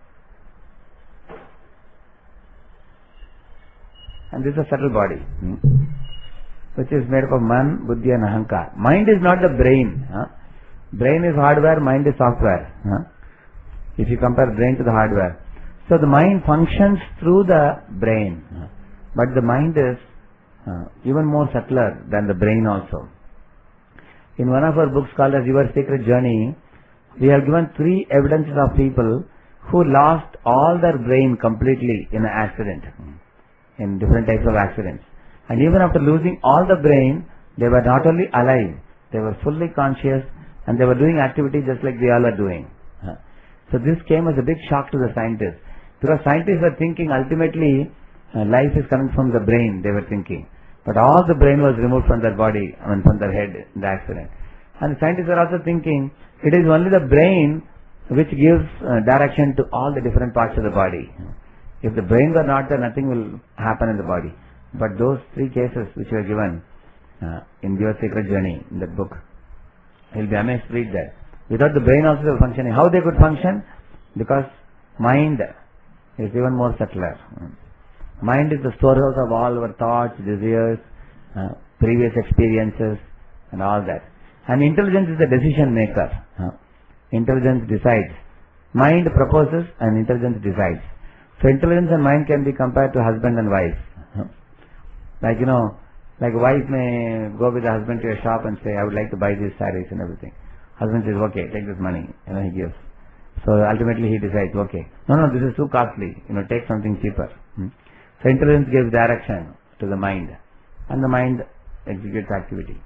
And this is a subtle body, which is made up of Man, Buddhi and Ahankar. Mind is not the brain. Brain is hardware, mind is software. If you compare brain to the hardware. So the mind functions through the brain. But the mind is even more subtler than the brain also. In one of our books called as Your Secret Journey, we have given 3 evidences of people who lost all their brain completely in an accident, in different types of accidents. And even after losing all the brain, they were not only alive, they were fully conscious and they were doing activities just like we all are doing. So this came as a big shock to the scientists. Because scientists were thinking ultimately life is coming from the brain, they were thinking. But all the brain was removed from their body, from their head in the accident. And the scientists were also thinking it is only the brain which gives direction to all the different parts of the body. If the brain were not there, nothing will happen in the body. But those 3 cases which were given in Your Secret Journey, in that book, you'll be amazed to read that. Without the brain also they were functioning. How they could function? Because mind is even more subtler. Mind is the storehouse of all our thoughts, desires, previous experiences and all that. And intelligence is the decision maker. Intelligence decides. Mind proposes and intelligence decides. So intelligence and mind can be compared to husband and wife. Like, like a wife may go with the husband to a shop and say, I would like to buy these sarees and everything. Husband says, okay, take this money. He gives. So ultimately he decides, okay, no, this is too costly. Take something cheaper. So intelligence gives direction to the mind. And the mind executes activity.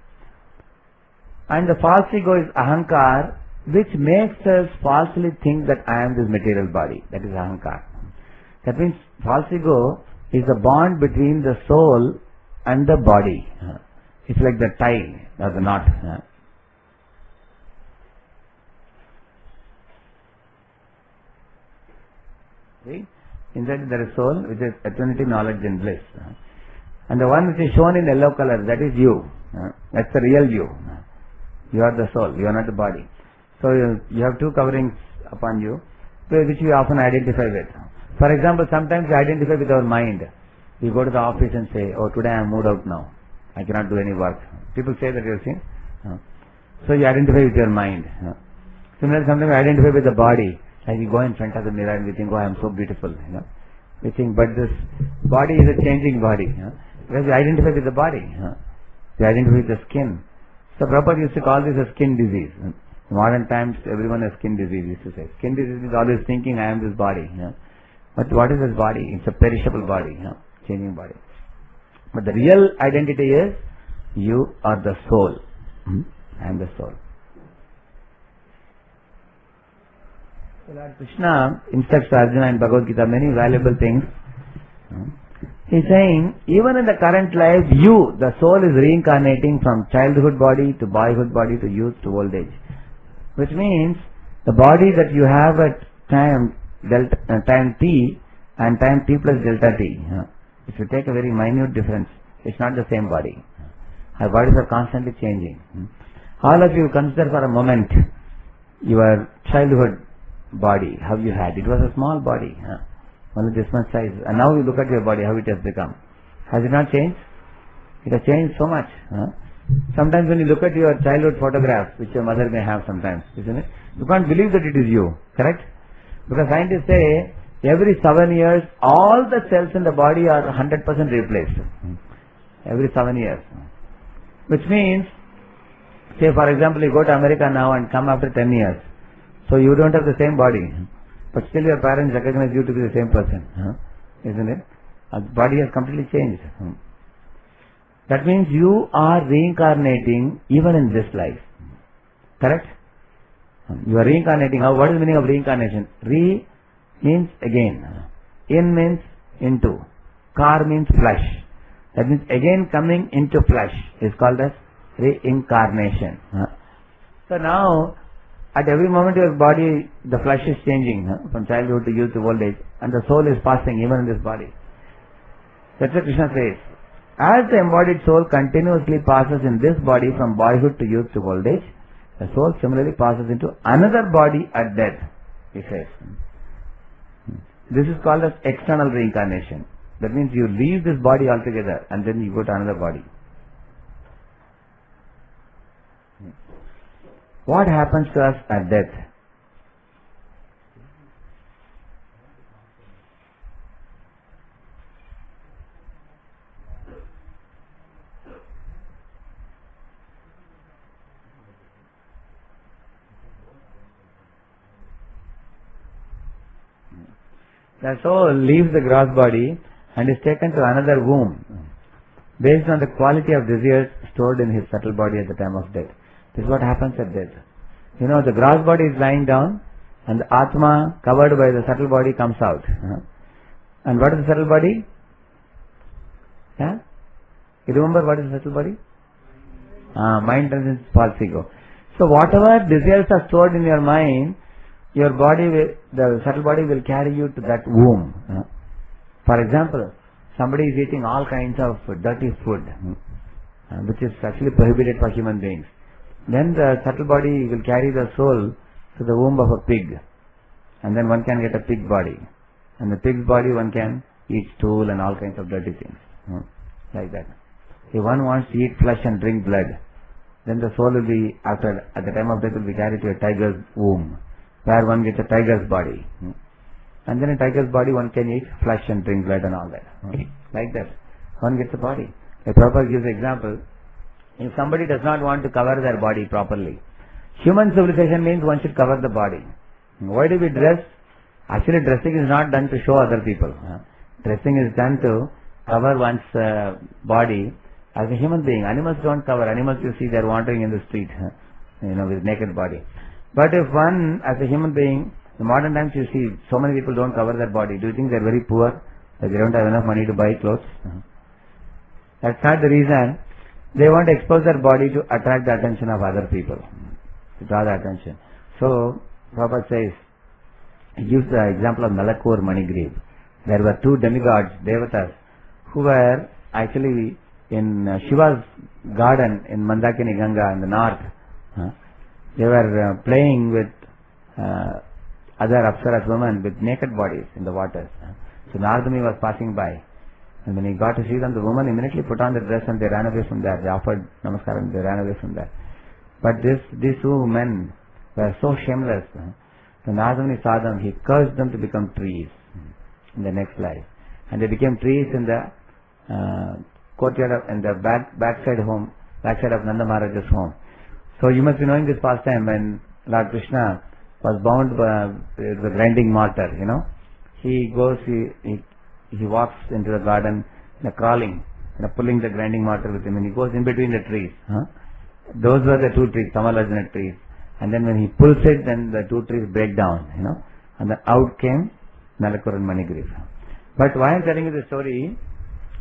And the false ego is Ahankar, which makes us falsely think that I am this material body. That is Ahankar. That means false ego is the bond between the soul and the body. It's like the tie or the knot. See? Inside there is soul, which is eternity, knowledge and bliss. And the one which is shown in yellow color, that is you. That's the real you. You are the soul, you are not the body. So you have 2 coverings upon you, which we often identify with. For example, sometimes we identify with our mind. We go to the office and say, oh, today I am moved out now. I cannot do any work. People say that, you have seen. So you identify with your mind. Similarly, sometimes we identify with the body. Like we go in front of the mirror and we think, oh, I am so beautiful. We think, but this body is a changing body. Because we identify with the body. We identify with the skin. So Prabhupada used to call this a skin disease. In modern times, everyone has skin disease, used to say. Skin disease is always thinking, I am this body. But what is this body? It's a perishable body, changing body. But the real identity is, you are the soul. I am the soul. So Lord Krishna instructs Arjuna in Bhagavad Gita many valuable things. He's saying, even in the current life, you, the soul is reincarnating from childhood body to boyhood body to youth to old age. Which means, the body that you have at time t and time t plus delta t. If you take a very minute difference, it's not the same body. Our bodies are constantly changing. All of you consider for a moment your childhood body, how you had. It was a small body, only this much size. And now you look at your body, how it has become. Has it not changed? It has changed so much. Sometimes when you look at your childhood photographs, which your mother may have sometimes, isn't it? You can't believe that it is you, correct? Because scientists say, every 7 years, all the cells in the body are 100% replaced. Every 7 years. Which means, say for example, you go to America now and come after 10 years. So you don't have the same body. But still your parents recognize you to be the same person. Isn't it? The body has completely changed. That means you are reincarnating even in this life. Correct? You are reincarnating. What is the meaning of reincarnation? Re means again. In means into. Kar means flesh. That means again coming into flesh is called as reincarnation. So now, at every moment your body, the flesh is changing from childhood to youth to old age, and the soul is passing even in this body. That's what Krishna says. As the embodied soul continuously passes in this body from boyhood to youth to old age, the soul similarly passes into another body at death, he says. This is called as external reincarnation. That means you leave this body altogether and then you go to another body. What happens to us at death? The soul leaves the gross body and is taken to another womb based on the quality of desires stored in his subtle body at the time of death. This is what happens at death. You know, the gross body is lying down and the Atma covered by the subtle body comes out. And what is the subtle body? Yeah? You remember what is the subtle body? Mind, transcends false ego. So whatever desires are stored in your mind, your body will, the subtle body will carry you to that womb. For example, somebody is eating all kinds of dirty food, which is actually prohibited for human beings. Then the subtle body will carry the soul to the womb of a pig. And then one can get a pig body. And the pig's body one can eat stool and all kinds of dirty things. Like that. If one wants to eat flesh and drink blood, then the soul will be, at the time of death, will be carried to a tiger's womb, where one gets a tiger's body. And then in tiger's body one can eat flesh and drink blood and all that. Like that. One gets a body. A Prabhupada gives an example. If somebody does not want to cover their body properly, human civilization means one should cover the body. Why do we dress? Actually dressing is not done to show other people. Dressing is done to cover one's body as a human being. Animals don't cover. Animals you see they are wandering in the street, with naked body. But if one, as a human being, in modern times you see so many people don't cover their body. Do you think they are very poor? That they don't have enough money to buy clothes? That's not the reason. They want to expose their body to attract the attention of other people, to draw the attention. So, Prabhupada says, he gives the example of Nalakur Manigriv. There were two demigods, Devatas, who were actually in Shiva's garden in Mandakini Ganga in the north. They were playing with other Apsaras women with naked bodies in the waters. So Nardami was passing by. And when he got to see them, the woman immediately put on the dress and they ran away from there. They offered namaskar and they ran away from there. But these two men were so shameless. When Nardami saw them, he cursed them to become trees in the next life. And they became trees in the courtyard in the backside of Nanda Maharaja's home. So you must be knowing this pastime when Lord Krishna was bound with the grinding mortar, He goes, he walks into the garden, crawling, pulling the grinding mortar with him, and he goes in between the trees. Those were the two trees, Tamalajana trees. And then when he pulls it, then the two trees break down, and then out came Nalakur and Manigriv. But why I am telling you the story,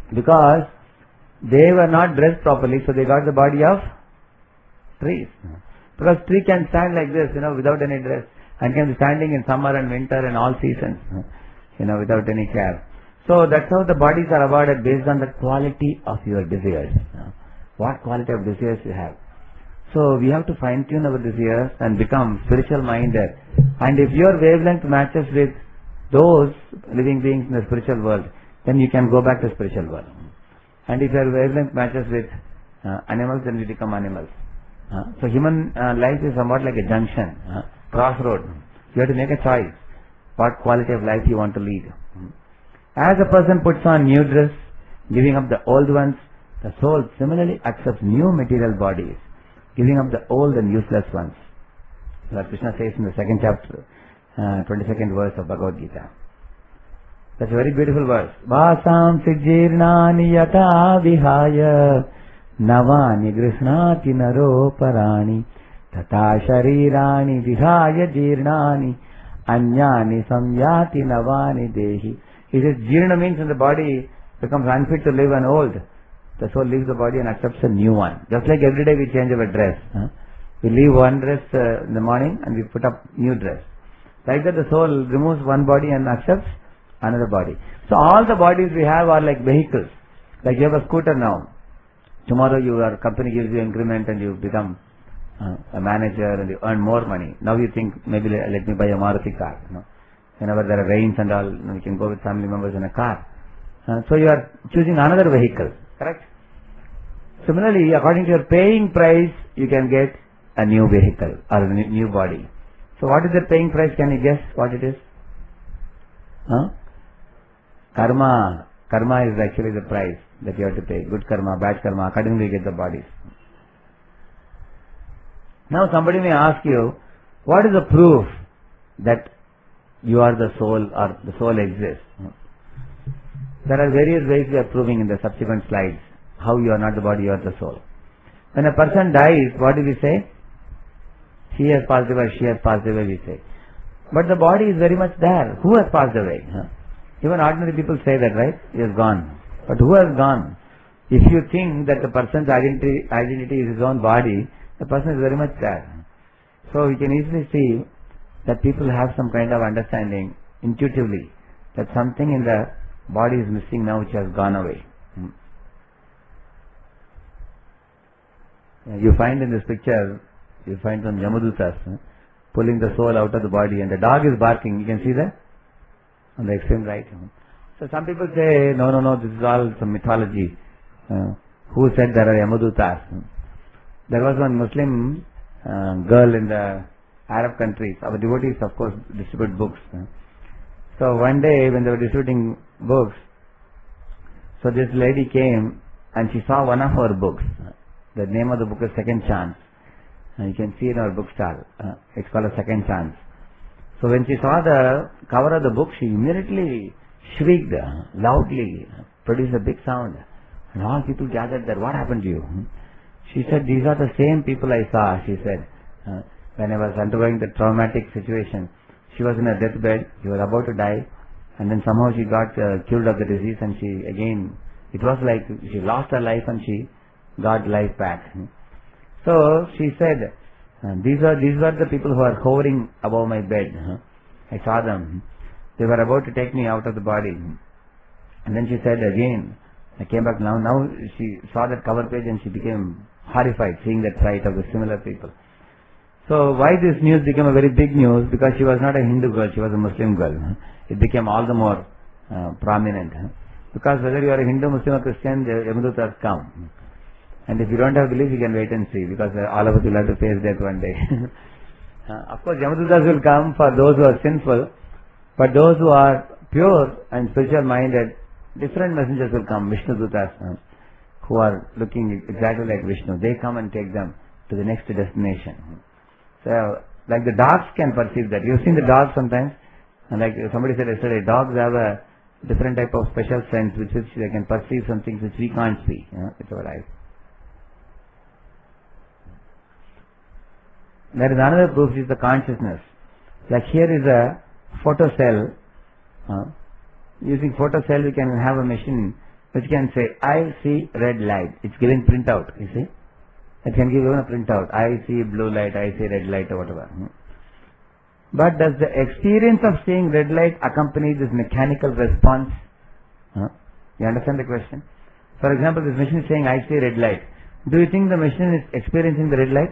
Because they were not dressed properly, so they got the body of trees. Because tree can stand like this, without any dress, and can be standing in summer and winter and all seasons, without any care. So that's how the bodies are awarded based on the quality of your desires. What quality of desires you have. So we have to fine tune our desires and become spiritual minded. And if your wavelength matches with those living beings in the spiritual world, then you can go back to spiritual world. And if your wavelength matches with animals, then we become animals. So human life is somewhat like a junction, crossroad. You have to make a choice. What quality of life you want to lead. As a person puts on new dress, giving up the old ones, the soul similarly accepts new material bodies, giving up the old and useless ones. Like Krishna says in the second chapter, 22nd verse of Bhagavad Gita. That's a very beautiful verse. Vasam sijirnani yata vihaya navani grishnati naro parani tata sharirani vihaya jirnani anyani samyati navani dehi. He says jirna means when the body becomes unfit to live and old, the soul leaves the body and accepts a new one. Just like every day we change our dress. We leave one dress in the morning and we put up new dress. Like that the soul removes one body and accepts another body. So all the bodies we have are like vehicles. Like you have a scooter now. Tomorrow your company gives you increment and you become a manager and you earn more money. Now you think maybe let me buy a Maruti car. Whenever there are rains and all, you can go with family members in a car. So you are choosing another vehicle. Correct? Similarly, according to your paying price, you can get a new vehicle or a new body. So what is the paying price? Can you guess what it is? Karma. Karma is actually the price that you have to pay. Good karma, bad karma. Accordingly you get the bodies. Now somebody may ask you, what is the proof that you are the soul or the soul exists? There are various ways we are proving in the subsequent slides how you are not the body, you are the soul. When a person dies, what do we say? He has passed away, she has passed away, we say. But the body is very much there. Who has passed away? Even ordinary people say that, right? He has gone. But who has gone? If you think that the person's identity is his own body, the person is very much there. So we can easily see that people have some kind of understanding intuitively that something in the body is missing now which has gone away. You find in this picture, you find some Yamadutas pulling the soul out of the body and the dog is barking. You can see that on the extreme right. So some people say, no, this is all some mythology. Who said there are Yamadutas? There was one Muslim girl in the Arab countries. Our devotees, of course, distribute books. So one day when they were distributing books, so this lady came and she saw one of our books. The name of the book is Second Chance. You can see in our bookstall. It's called a Second Chance. So when she saw the cover of the book, she immediately shrieked loudly, produced a big sound. And all people gathered there. What happened to you? She said, these are the same people I saw, she said. When I was undergoing the traumatic situation. She was in her deathbed, she was about to die, and then somehow she got cured of the disease and it was like she lost her life and she got life back. So she said, these were the people who are hovering above my bed. I saw them. They were about to take me out of the body. And then she said again, I came back now she saw that cover page and she became horrified seeing that sight of the similar people. So why this news became a very big news? Because she was not a Hindu girl, she was a Muslim girl. It became all the more prominent. Because whether you are a Hindu, Muslim or Christian, the Yamadutas come. And if you don't have belief, you can wait and see, because all of us will have to face death one day. Of course, Yamadutas will come for those who are sinful, but those who are pure and spiritual minded, different messengers will come, Vishnu Dutas, who are looking exactly like Vishnu. They come and take them to the next destination. So, like the dogs can perceive that. You've seen the dogs sometimes, and like somebody said yesterday, dogs have a different type of special sense with which they can perceive some things which we can't see with our eyes. There is another proof, which is the consciousness. Like here is a photocell. Using photocell we can have a machine which can say, I see red light. It's giving printout, you see. It can give even a printout. I see blue light, I see red light or whatever. But does the experience of seeing red light accompany this mechanical response? You understand the question? For example, this machine is saying, I see red light. Do you think the machine is experiencing the red light?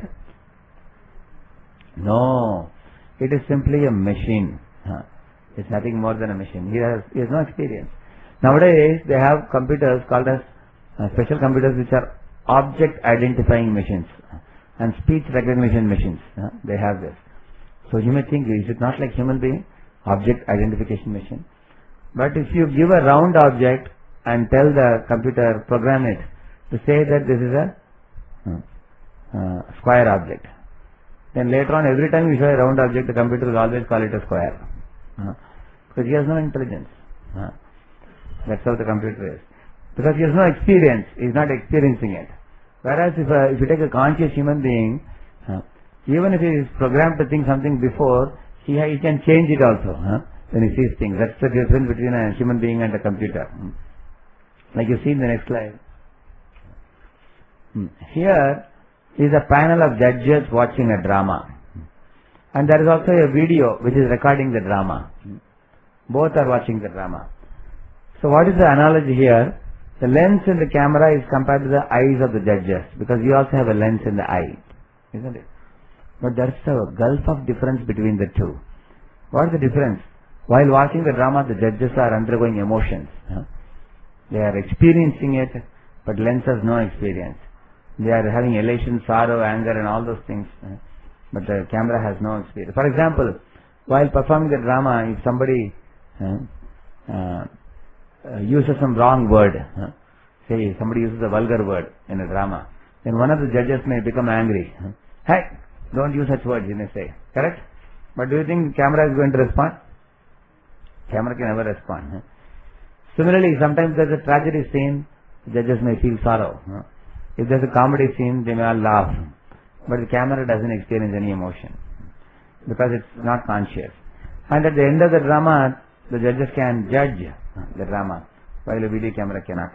No. It is simply a machine. It's nothing more than a machine. He has no experience. Nowadays, they have computers called as special computers which are object identifying machines and speech recognition machines. They have this. So you may think, is it not like human being? Object identification machine. But if you give a round object and tell the computer, program it to say that this is a square object, then later on, every time you show a round object, the computer will always call it a square. Because he has no intelligence. That's how the computer is. Because he has no experience, he is not experiencing it. Whereas if you take a conscious human being, even if he is programmed to think something before, he can change it also when he sees things. That's the difference between a human being and a computer. Like you see in the next slide. Here is a panel of judges watching a drama. And there is also a video which is recording the drama. Both are watching the drama. So what is the analogy here? The lens in the camera is compared to the eyes of the judges, because you also have a lens in the eye, isn't it? But there is a gulf of difference between the two. What is the difference? While watching the drama, the judges are undergoing emotions. They are experiencing it, but lens has no experience. They are having elation, sorrow, anger and all those things, but the camera has no experience. For example, while performing the drama, if somebody uses some wrong word, say somebody uses a vulgar word in a drama, then one of the judges may become angry. Hey, don't use such words, you may say. Correct? But do you think the camera is going to respond? Camera can never respond. Similarly, sometimes there's a tragedy scene, judges may feel sorrow. If there's a comedy scene, they may all laugh. But the camera doesn't experience any emotion, because it's not conscious. And at the end of the drama, the judges can judge the drama, while a video camera cannot.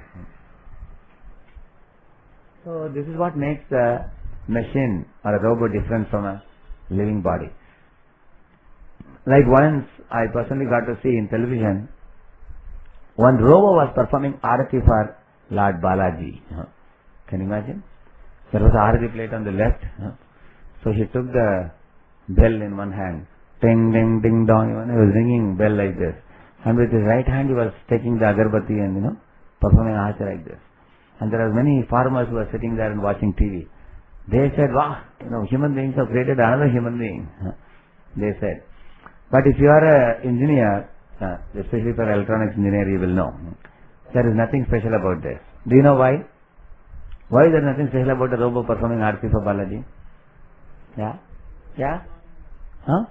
So this is what makes the machine or a robot different from a living body. Like once I personally got to see in television, one robot was performing Arati for Lord Balaji. Can you imagine? There was an Arati plate on the left. So he took the bell in one hand. Ding, ding, ding, dong. He was ringing bell like this. And with his right hand he was taking the agarbatti and, performing Arati like this. And there are many farmers who are sitting there and watching TV. They said, wow, human beings have created another human being. They said. But if you are an engineer, especially for electronics engineer, you will know. There is nothing special about this. Do you know why? Why is there nothing special about a robot performing Arati for Balaji? Yeah? Yeah? Huh?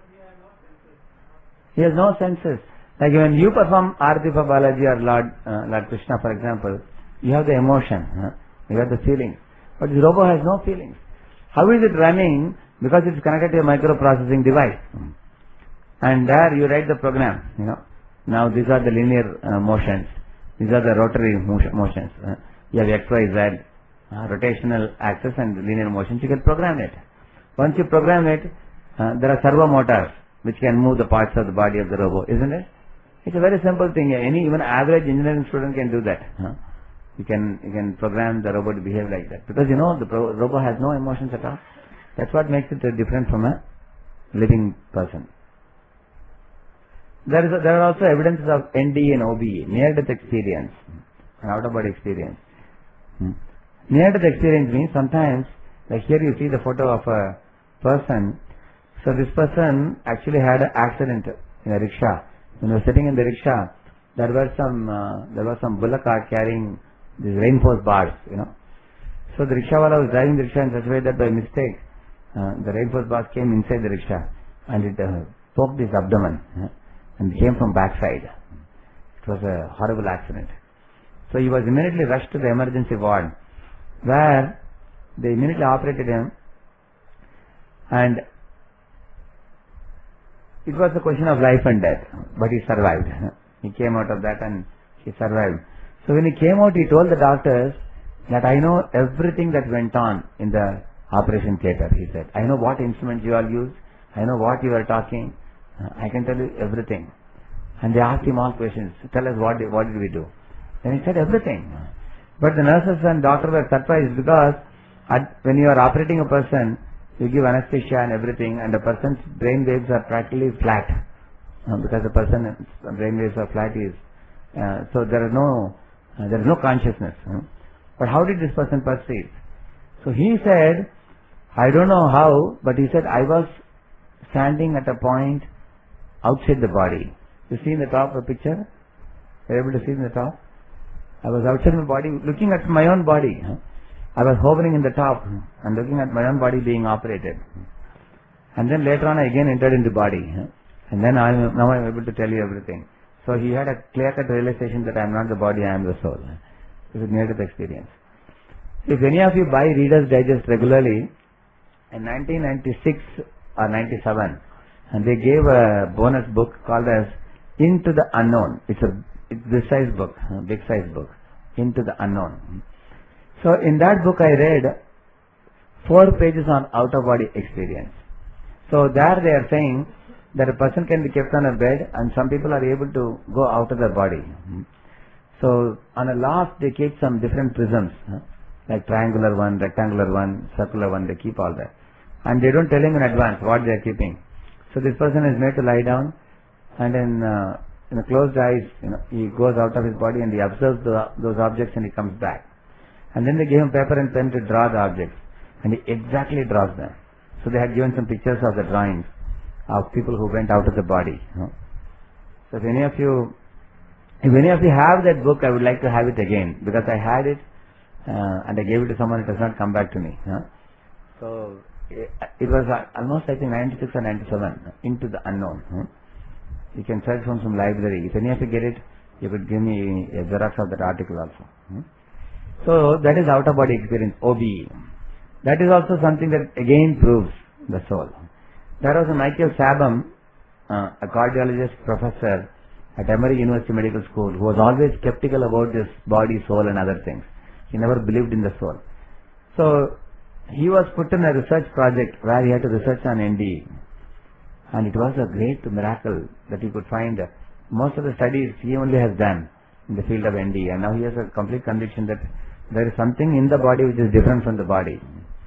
He has no senses. Like when you perform Arati for Balaji or Lord Krishna, for example, you have the emotion, you have the feelings. But the robot has no feelings. How is it running? Because it's connected to a microprocessing device. And there you write the program, Now these are the linear motions. These are the rotary motions. You have X, Y, Z, rotational axis and linear motions. You can program it. Once you program it, there are servo motors which can move the parts of the body of the robot, isn't it? It's a very simple thing. Even average engineering student can do that. You can program the robot to behave like that. Because the robot has no emotions at all. That's what makes it different from a living person. There are also evidences of NDE and OBE, near-death experience and out-of-body experience. Near-death experience means sometimes, like here you see the photo of a person. So this person actually had an accident in a rickshaw. When he was sitting in the rickshaw, there was some bullock cart carrying these reinforced bars, So the rickshawala was driving the rickshaw in such a way that by mistake, the reinforced bars came inside the rickshaw and it poked his abdomen. And came from backside. It was a horrible accident. So he was immediately rushed to the emergency ward, where they immediately operated him, and it was a question of life and death, but he survived. He came out of that and he survived. So when he came out, he told the doctors that I know everything that went on in the operation theatre, he said. I know what instruments you all used. I know what you were talking. I can tell you everything. And they asked him all questions. Tell us what did we do? Then he said everything. But the nurses and doctors were surprised because when you are operating a person, you give anesthesia and everything, and the person's brain waves are practically flat. Because the person's brain waves are flat, so there is no consciousness. But how did this person perceive? So he said, I don't know how, but he said, I was standing at a point outside the body. You see in the top of the picture? Are you able to see in the top? I was outside my body, looking at my own body. I was hovering in the top and looking at my own body being operated. And then later on I again entered into body. And then now I am able to tell you everything. So he had a clear-cut realization that I am not the body, I am the soul. This is near-death experience. If any of you buy Reader's Digest regularly, in 1996 or 97, and they gave a bonus book called as Into the Unknown. It's this size book, big size book, Into the Unknown. So in that book I read 4 pages on out-of-body experience. So there they are saying that a person can be kept on a bed and some people are able to go out of their body. So on a loft they keep some different prisms, like triangular one, rectangular one, circular one, they keep all that. And they don't tell him in advance what they are keeping. So this person is made to lie down, and then in closed eyes, he goes out of his body and he observes those objects and he comes back. And then they gave him paper and pen to draw the objects, and he exactly draws them. So they had given some pictures of the drawings of people who went out of the body. So if any of you have that book, I would like to have it again, because I had it and I gave it to someone, it has not come back to me. So it was almost I think 96 or 97, Into the Unknown. You can search from some library. If any of you get it, you could give me a xerox of that article also. So that is out of body experience, OBE. That is also something that again proves the soul. There was a Michael Sabom, a cardiologist professor at Emory University Medical School, who was always skeptical about this body, soul and other things. He never believed in the soul. So he was put in a research project where he had to research on NDE. And it was a great miracle that he could find most of the studies he only has done in the field of NDE, and now he has a complete conviction that there is something in the body which is different from the body.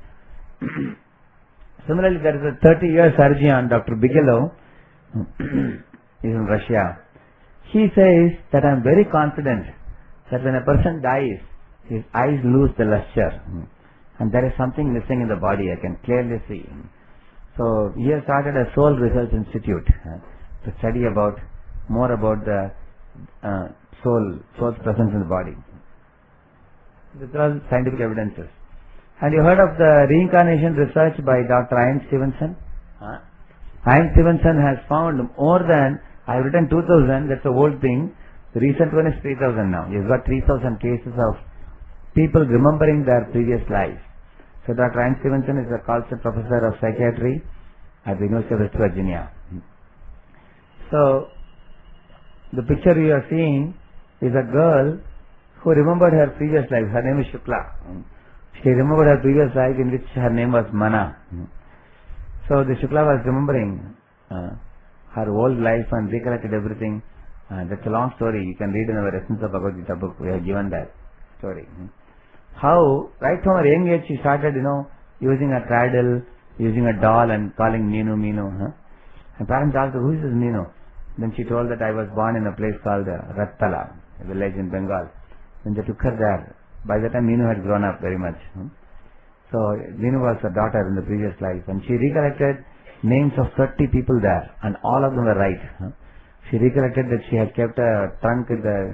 Similarly, there is a 30-year surgeon, Dr. Bigelow, he's in Russia. He says that I am very confident that when a person dies, his eyes lose the luster, and there is something missing in the body, I can clearly see. So he has started a Soul Research Institute to study more about the soul's presence in the body. These are all scientific evidences. And you heard of the reincarnation research by Dr. Ian Stevenson? Ian Stevenson has found more than, I have written 2000, that's the old thing. The recent one is 3000 now. He's got 3000 cases of people remembering their previous lives. So Dr. Ian Stevenson is a Colson Professor of Psychiatry at the University of West Virginia. So the picture you are seeing is a girl who remembered her previous life. Her name is Shukla. She remembered her previous life in which her name was Mana. So the Shukla was remembering her old life and recollected everything. That's a long story. You can read in our Essence of Bhagavad Gita book. We have given that story. How right from her young age she started, using a cradle, using a doll and calling Meenu, Meenu. And parents asked her, who is this Meenu? Then she told that I was born in a place called Rattala, a village in Bengal. Then they took her there. By that time Meenu had grown up very much. So Meenu was a daughter in the previous life, and she recollected names of 30 people there, and all of them were right. She recollected that she had kept a trunk in the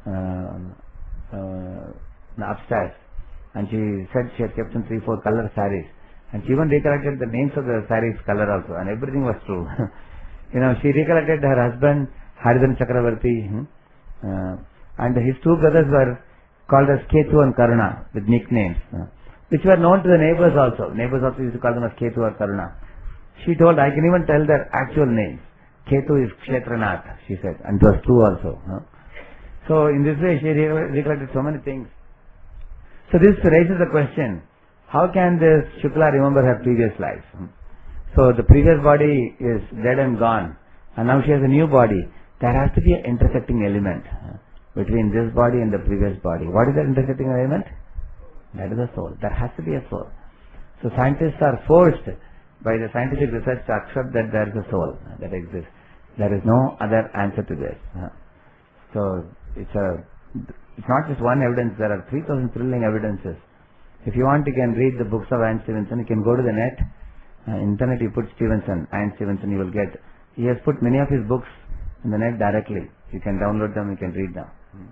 upstairs, and she said she had kept some 3-4 color sarees, and she even recollected the names of the sarees color also, and everything was true. She recollected her husband Haridhan Chakravarti, and his 2 brothers were called as Ketu and Karuna with nicknames, which were known to the neighbors also. Neighbors also used to call them as Ketu or Karuna. She told, I can even tell their actual names. Ketu is Kshetranath, she said, and it was true also. So in this way she recollected so many things. So this raises the question, how can this Shukla remember her previous life? So the previous body is dead and gone, and now she has a new body. There has to be an intersecting element between this body and the previous body. What is that intersecting element? That is the soul. There has to be a soul. So scientists are forced by the scientific research to accept that there is a soul that exists. There is no other answer to this. So it's not just one evidence. There are 3,000 thrilling evidences. If you want, you can read the books of Ian Stevenson. You can go to the net. Internet, you put Stevenson, Ian Stevenson, you will get. He has put many of his books in the net directly. You can download them, you can read them.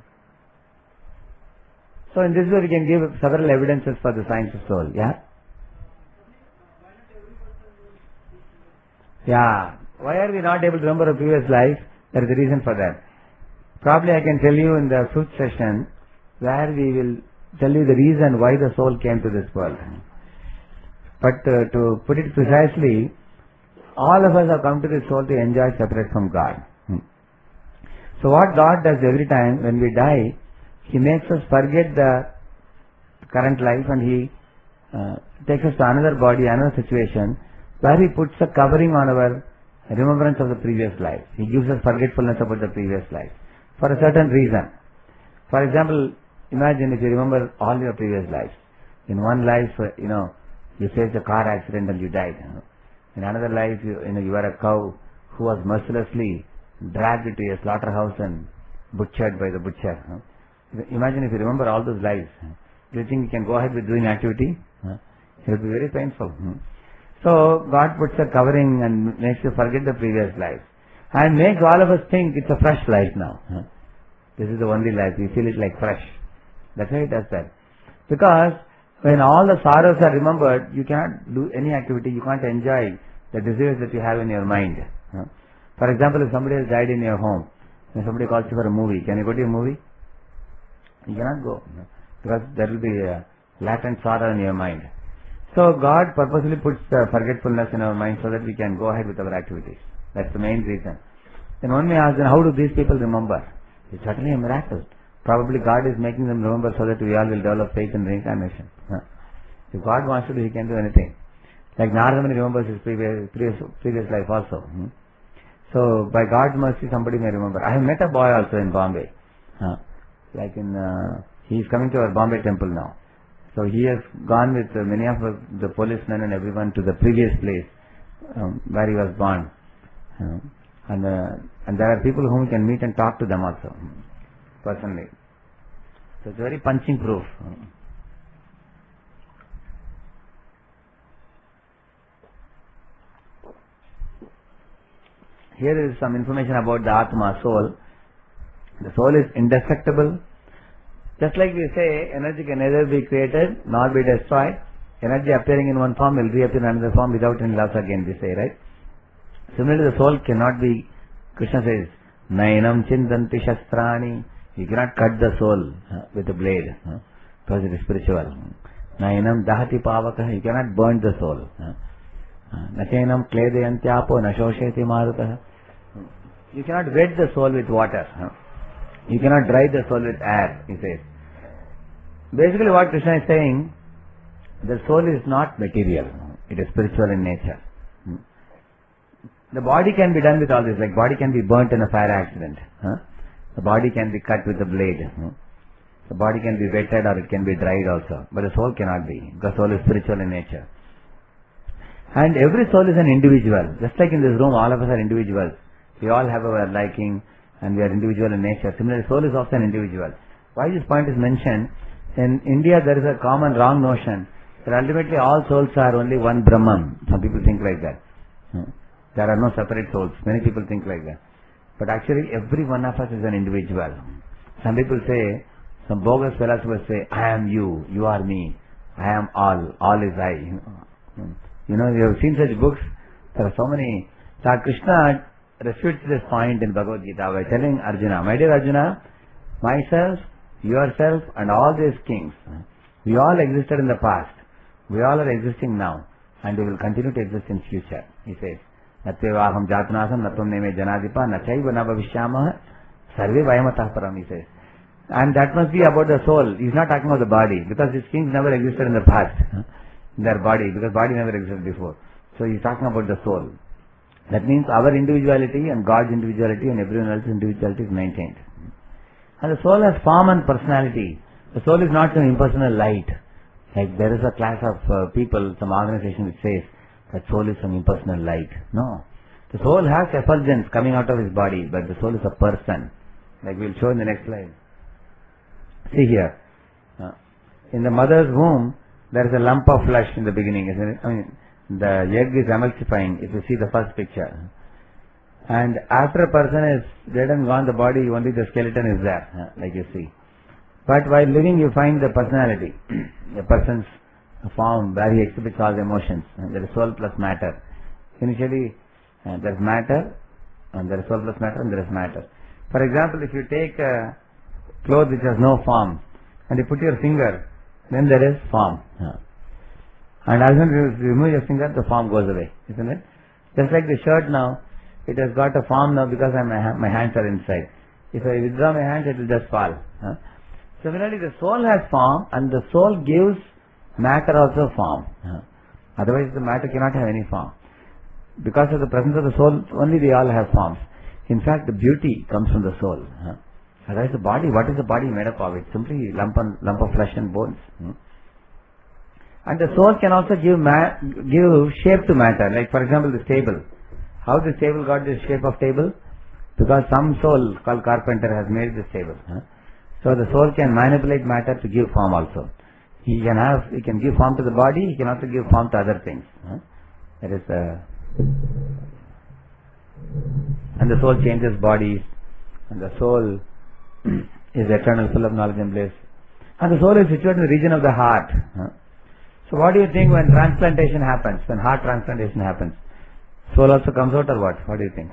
So in this way we can give several evidences for the science of soul. Yeah? Yeah. Why are we not able to remember a previous life? There is a reason for that. Probably I can tell you in the fifth session where we will tell you the reason why the soul came to this world. But to put it precisely, all of us have come to this soul to enjoy separate from God. So what God does every time when we die, He makes us forget the current life and He takes us to another body, another situation, where He puts a covering on our remembrance of the previous life. He gives us forgetfulness about the previous life for a certain reason. For example, imagine if you remember all your previous lives. In one life, you faced a car accident and you died. In another life, you were a cow who was mercilessly dragged to a slaughterhouse and butchered by the butcher. Imagine if you remember all those lives. Do you think you can go ahead with doing activity? It will be very painful. So God puts a covering and makes you forget the previous life and makes all of us think it's a fresh life now. This is the only life. We feel it like fresh. That's why He does that. Because when all the sorrows are remembered, you cannot do any activity, you can't enjoy the desires that you have in your mind. For example, if somebody has died in your home, and somebody calls you for a movie, can you go to a movie? You cannot go, because there will be a latent sorrow in your mind. So God purposely puts forgetfulness in our mind so that we can go ahead with our activities. That's the main reason. Then one may ask, then how do these people remember? It's certainly a miracle. Probably God is making them remember so that we all will develop faith in reincarnation. If God wants to do, He can do anything. Like Narada Muni remembers his previous life also. So by God's mercy, somebody may remember. I have met a boy also in Bombay. He is coming to our Bombay temple now. So he has gone with many of the policemen and everyone to the previous place where he was born. And there are people whom we can meet and talk to them also, personally. So it's very punching proof. Here is some information about the Atma, soul. The soul is indestructible. Just like we say, energy can neither be created nor be destroyed. Energy appearing in one form will reappear in another form without any loss again, we say, right? Similarly, the soul cannot be, Krishna says, Nainam chindanti shastrani. You cannot cut the soul with a blade, because it is spiritual. Nainam dahati pavaka. You cannot burn the soul. Nachainam kledayanti apo nashosheti marutah. You cannot wet the soul with water. You cannot dry the soul with air, he says. Basically what Krishna is saying, the soul is not material. It is spiritual in nature. The body can be done with all this, like body can be burnt in a fire accident. The body can be cut with a blade. The body can be wetted or it can be dried also. But the soul cannot be, because soul is spiritual in nature. And every soul is an individual. Just like in this room, all of us are individuals. We all have our liking and we are individual in nature. Similarly, soul is also an individual. Why this point is mentioned? In India, there is a common wrong notion that ultimately all souls are only one Brahman. Some people think like that. There are no separate souls. Many people think like that. But actually, every one of us is an individual. Some people say, some bogus philosophers say, I am you, you are me, I am all is I. You have seen such books. There are so many. So Krishna refutes this point in Bhagavad Gita by telling Arjuna, my dear Arjuna, myself, yourself and all these kings, we all existed in the past. We all are existing now and we will continue to exist in future. He says, Natvevaham jatnasam natvam neme janadipa nachaiva nabhavishyamah sarve vayamatah param, he says. And that must be about the soul. He's not talking about the body, because these things never existed in the past, in their body, because body never existed before. So he's talking about the soul. That means our individuality and God's individuality and everyone else's individuality is maintained. And the soul has form and personality. The soul is not an impersonal light. Like there is a class of people, some organization which says that soul is some impersonal light. No. The soul has effulgence coming out of his body, but the soul is a person. Like we'll show in the next slide. See here. In the mother's womb, there is a lump of flesh in the beginning, isn't it? I mean, the egg is emulsifying, if you see the first picture. And after a person is dead and gone, the body, only the skeleton is there, like you see. But while living, you find the personality, the person's form where he exhibits all the emotions. There is soul plus matter. Initially, there is matter, and there is soul plus matter, and there is matter. For example, if you take a cloth which has no form, and you put your finger, then there is form. And as soon as you remove your finger, the form goes away, isn't it? Just like the shirt now, it has got a form now because my hands are inside. If I withdraw my hands, it will just fall. Similarly, the soul has form, and the soul gives matter also form. Otherwise, the matter cannot have any form. Because of the presence of the soul, only they all have forms. In fact, the beauty comes from the soul. Otherwise, the body, what is the body made up of? It's simply lump of flesh and bones. And the soul can also give shape to matter. Like for example, this table. How this table got this shape of table? Because some soul called carpenter has made this table. So the soul can manipulate matter to give form also. He can give form to the body. He can also give form to other things. That is and the soul changes bodies, and the soul is eternal, full of knowledge and bliss. And the soul is situated in the region of the heart. So what do you think when transplantation happens, when heart transplantation happens? Soul also comes out or what? What do you think?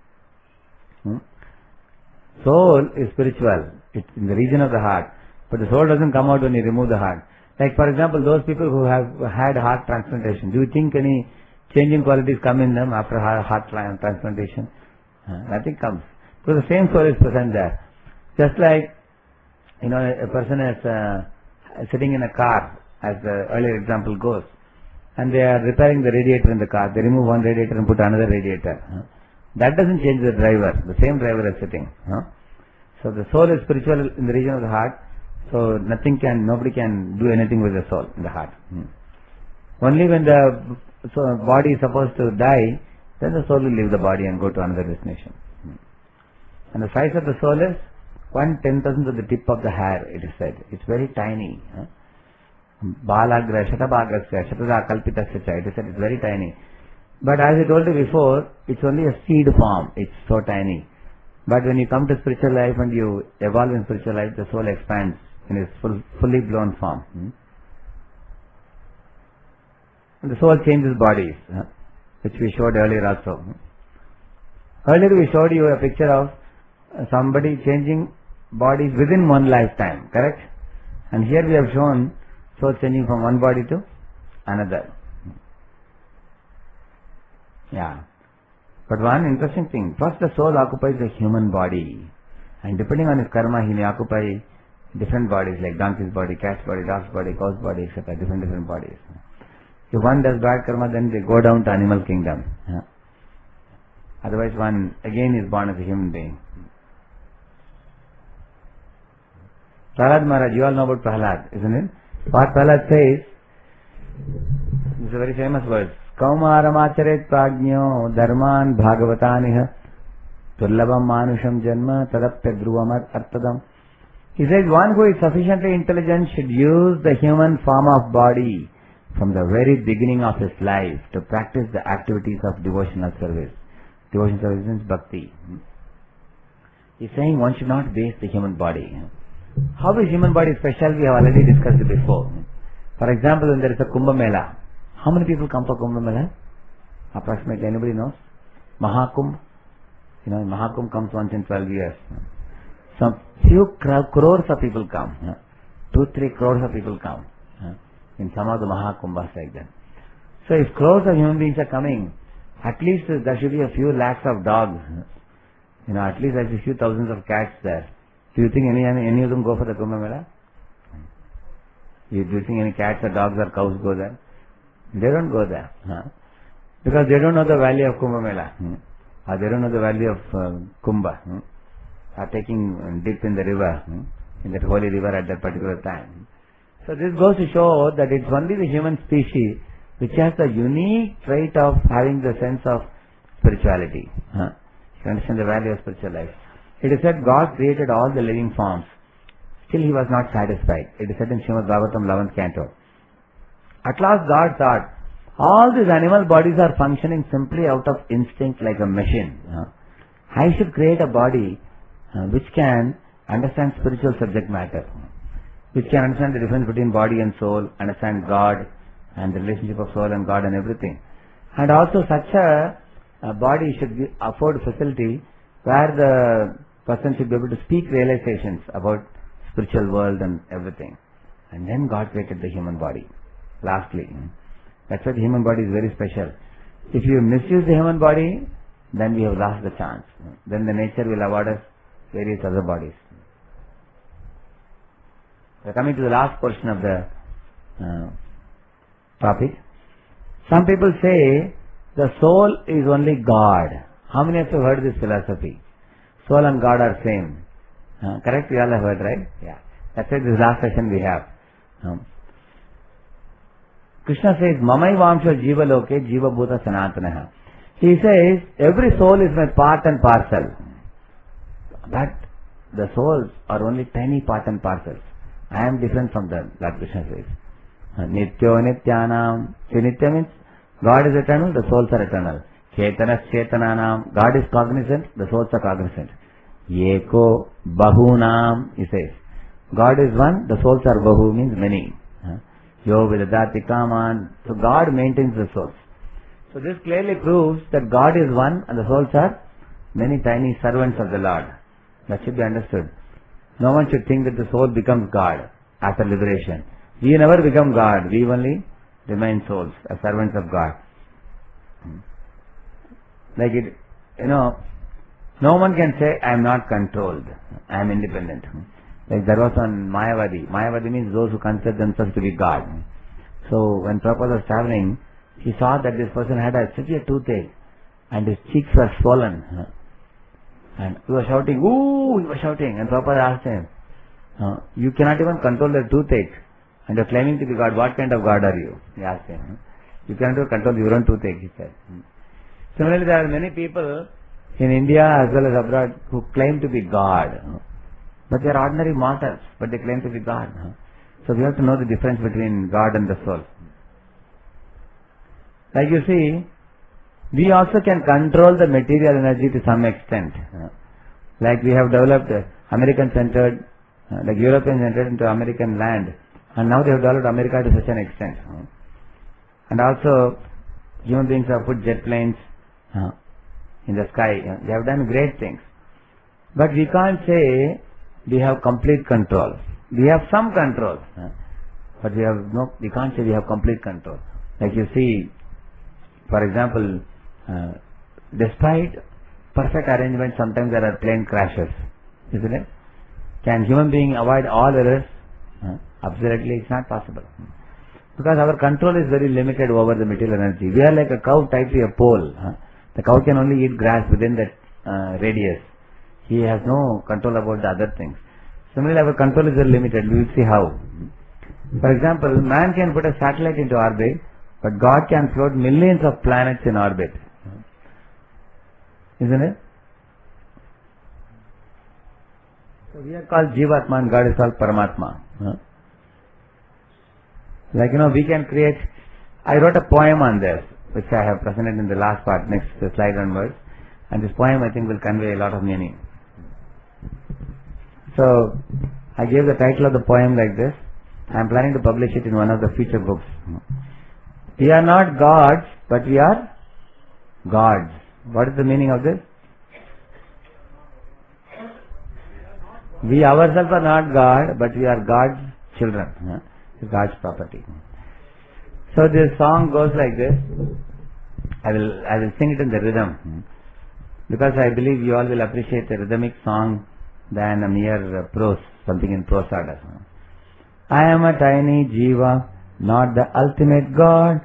Soul is spiritual. It's in the region of the heart. But the soul doesn't come out when you remove the heart. Like for example, those people who have had heart transplantation, do you think any changing qualities come in them after heart transplantation? Nothing comes. Because the same soul is present there. Just like, a person is sitting in a car, as the earlier example goes, and they are repairing the radiator in the car. They remove one radiator and put another radiator. That doesn't change the driver. The same driver is sitting. So the soul is spiritual in the region of the heart. So nobody can do anything with the soul in the heart. Only when the body is supposed to die, then the soul will leave the body and go to another destination. And the size of the soul is 1/10,000th of the tip of the hair, it is said. It's very tiny. Balagra, Shatabhagasya, Shatada Kalpitasya, it is said it's very tiny. But as I told you before, it's only a seed form. It's so tiny. But when you come to spiritual life and you evolve in spiritual life, the soul expands in its fully blown form. And the soul changes bodies, which we showed earlier also. Earlier we showed you a picture of somebody changing bodies within one lifetime, correct? And here we have shown soul changing from one body to another. Yeah. But one interesting thing, first the soul occupies a human body, and depending on his karma, he may occupy different bodies like donkey's body, cat's body, dog's body, cow's body, etc. Different bodies. If one does bad karma, then they go down to animal kingdom. Otherwise one again is born as a human being. Prahlad Maharaj, you all know about Prahlad, isn't it? What Prahlad says, this is a very famous verse. Kaumaramacharet pragnyo dharman bhagavataniha turlabam manusham janma tadapya dhruvam artadam. He says one who is sufficiently intelligent should use the human form of body from the very beginning of his life to practice the activities of devotional service. Devotional service means bhakti. He's saying one should not waste the human body. How is human body special? We have already discussed it before. For example, when there is a Kumbh Mela, how many people come for Kumbh Mela? Approximately, anybody knows? Mahakumbh. Mahakumbh comes once in 12 years. Some few crores of people come. 2-3 crores of people come. In some of the Mahakumbhas like that. So if crores of human beings are coming, at least there should be a few lakhs of dogs. At least there should be a few thousands of cats there. Do you think any of them go for the Kumbh Mela? Do you think any cats or dogs or cows go there? They don't go there. Because they don't know the value of Kumbh Mela. Or they don't know the value of Kumbha. Or taking dip in the river, in that holy river at that particular time. So this goes to show that it's only the human species which has the unique trait of having the sense of spirituality. You understand the value of spiritual life. It is said God created all the living forms. Still He was not satisfied. It is said in Srimad Bhagavatam 11th canto. At last God thought, all these animal bodies are functioning simply out of instinct like a machine. I should create a body which can understand spiritual subject matter, which can understand the difference between body and soul, understand God and the relationship of soul and God and everything. And also such a body should afford facility where the person should be able to speak realizations about spiritual world and everything. And then God created the human body. Lastly, that's why the human body is very special. If you misuse the human body, then we have lost the chance. Then the nature will award us various other bodies. We are coming to the last portion of the topic. Some people say the soul is only God. How many of you have heard this philosophy? Soul and God are same. Correct? We all have heard, right? Yeah. That's why this last session we have. Krishna says, Mamai Vamsha Jiva Loke Jiva Bhuta Sanatanaha. He says, every soul is my part and parcel. But the souls are only tiny part and parcels. I am different from them, that Krishna says. Nityo Nityanam. See, Nitya means God is eternal, the souls are eternal. Chetanas Chetananam. God is cognizant, the souls are cognizant. Yeko Bahunam, he says. God is one, the souls are Bahu, means many. Yo Vidadati Kaman. So God maintains the souls. So this clearly proves that God is one and the souls are many tiny servants of the Lord. That should be understood. No one should think that the soul becomes God after liberation. We never become God. We only remain souls, as servants of God. Like it, no one can say, I am not controlled. I am independent. Like there was one Mayavadi. Mayavadi means those who consider themselves to be God. So when Prabhupada was traveling, he saw that this person had a severe toothache and his cheeks were swollen. And he was shouting, ooh, he was shouting. And Prabhupada asked him, you cannot even control the toothache and you are claiming to be God. What kind of God are you? He asked him. You cannot even control your own toothache, he said. Similarly, there are many people in India as well as abroad who claim to be God. But they are ordinary mortals, but they claim to be God. So we have to know the difference between God and the soul. Like you see, we also can control the material energy to some extent. Like we have developed American-centered, like European-centered into American land. And now they have developed America to such an extent. And also, human beings have put jet planes in the sky. They have done great things. But we can't say we have complete control. We have some control. But we can't say we have complete control. Like you see, for example, despite perfect arrangement, sometimes there are plane crashes, isn't it? Can human being avoid all errors? Absolutely, it's not possible. Because our control is very limited over the material energy. We are like a cow tied to a pole. The cow can only eat grass within that radius. He has no control about the other things. Similarly, our control is very limited. We will see how. For example, man can put a satellite into orbit, but God can float millions of planets in orbit. Isn't it? So we are called Jivatma and God is called Paramatma. Like we can create, I wrote a poem on this, which I have presented in the last part, next slide onwards. And this poem I think will convey a lot of meaning. So, I gave the title of the poem like this. I am planning to publish it in one of the future books. We are not gods, but we are gods. What is the meaning of this? We ourselves are not God, but we are God's children. It's God's property. So this song goes like this. I will sing it in the rhythm. Because I believe you all will appreciate a rhythmic song than a mere prose, something in prosada. I am a tiny jiva, not the ultimate God.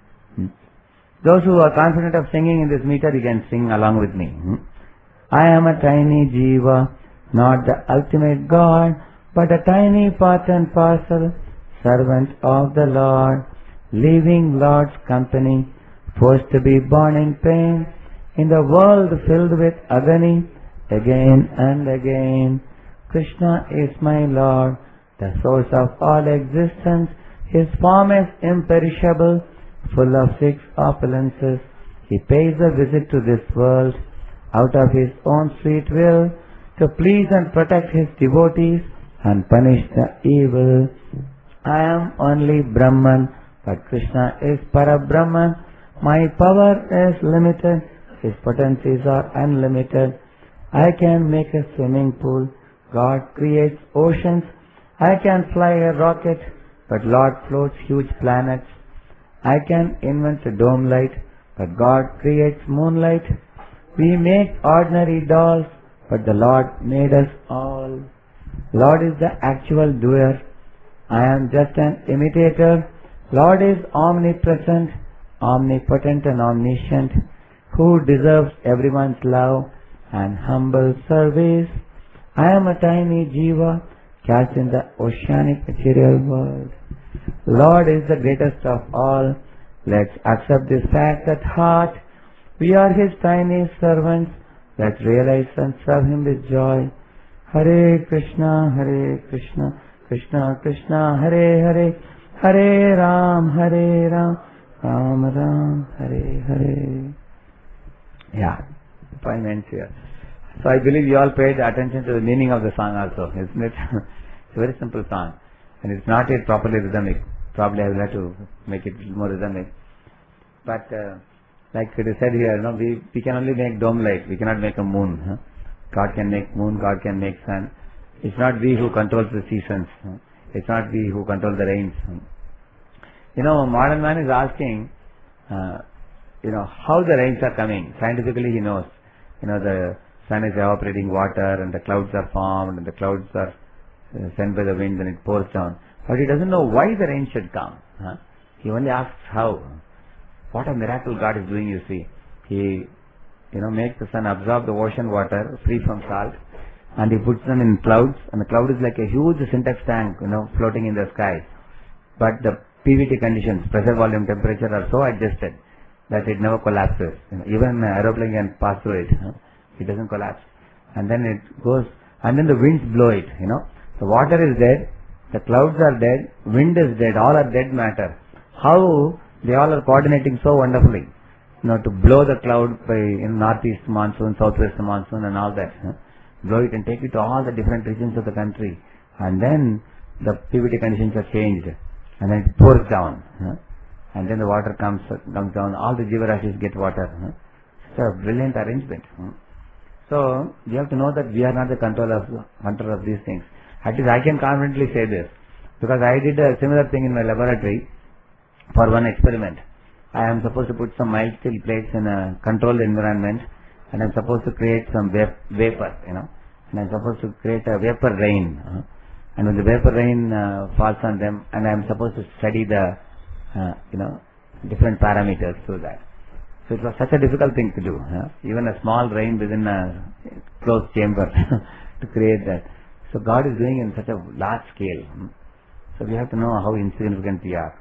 Those who are confident of singing in this meter, you can sing along with me. I am a tiny jiva, not the ultimate God, but a tiny part and parcel, servant of the Lord, leaving Lord's company, forced to be born in pain, in the world filled with agony, again and again. Krishna is my Lord, the source of all existence. His form is imperishable, full of six opulences. He pays a visit to this world out of his own sweet will to please and protect his devotees and punish the evil. I am only Brahman, but Krishna is Parabrahman. My power is limited, his potencies are unlimited. I can make a swimming pool, God creates oceans. I can fly a rocket, but Lord floats huge planets. I can invent a dome light, but God creates moonlight. We make ordinary dolls, but the Lord made us all. Lord is the actual doer. I am just an imitator. Lord is omnipresent, omnipotent and omniscient, who deserves everyone's love and humble service. I am a tiny jiva cast in the oceanic material world. Lord is the greatest of all. Let's accept this fact at heart. We are His tiny servants. Let's realize and serve Him with joy. Hare Krishna, Krishna Krishna, Hare Hare, Hare Ram, Ram Ram, Hare Hare. Yeah, fine ends here. So I believe you all paid attention to the meaning of the song also, isn't it? It's a very simple song. And it's not yet properly rhythmic. Probably I will have to make it more rhythmic. But like it is said here, we can only make dome light. We cannot make a moon. Huh? God can make moon, God can make sun. It's not we who controls the seasons. Huh? It's not we who control the rains. Huh? Modern man is asking, how the rains are coming. Scientifically he knows. The sun is evaporating water and the clouds are formed and the clouds are sent by the wind and it pours down. But he doesn't know why the rain should come. Huh? He only asks how. What a miracle God is doing, you see. He, makes the sun absorb the ocean water free from salt and he puts them in clouds, and the cloud is like a huge syntax tank, floating in the sky. But the PVT conditions, pressure, volume, temperature are so adjusted that it never collapses. Even an aeroplane can pass through it. It doesn't collapse. And then it goes, and then the winds blow it, The water is dead, the clouds are dead, wind is dead, all are dead matter. How they all are coordinating so wonderfully, to blow the cloud by northeast monsoon, southwest monsoon and all that. Blow it and take it to all the different regions of the country. And then the PVT conditions are changed. And then it pours down. And then the water comes down, all the jivarashis get water. It's a brilliant arrangement. So, you have to know that we are not the controller of these things. At least I can confidently say this, because I did a similar thing in my laboratory for one experiment. I am supposed to put some mild steel plates in a controlled environment, and I am supposed to create some vapor, and I am supposed to create a vapor rain. And when the vapor rain falls on them, and I am supposed to study the, different parameters through that. So it was such a difficult thing to do. Even a small rain within a closed chamber to create that. So God is doing in such a large scale. So we have to know how insignificant we are.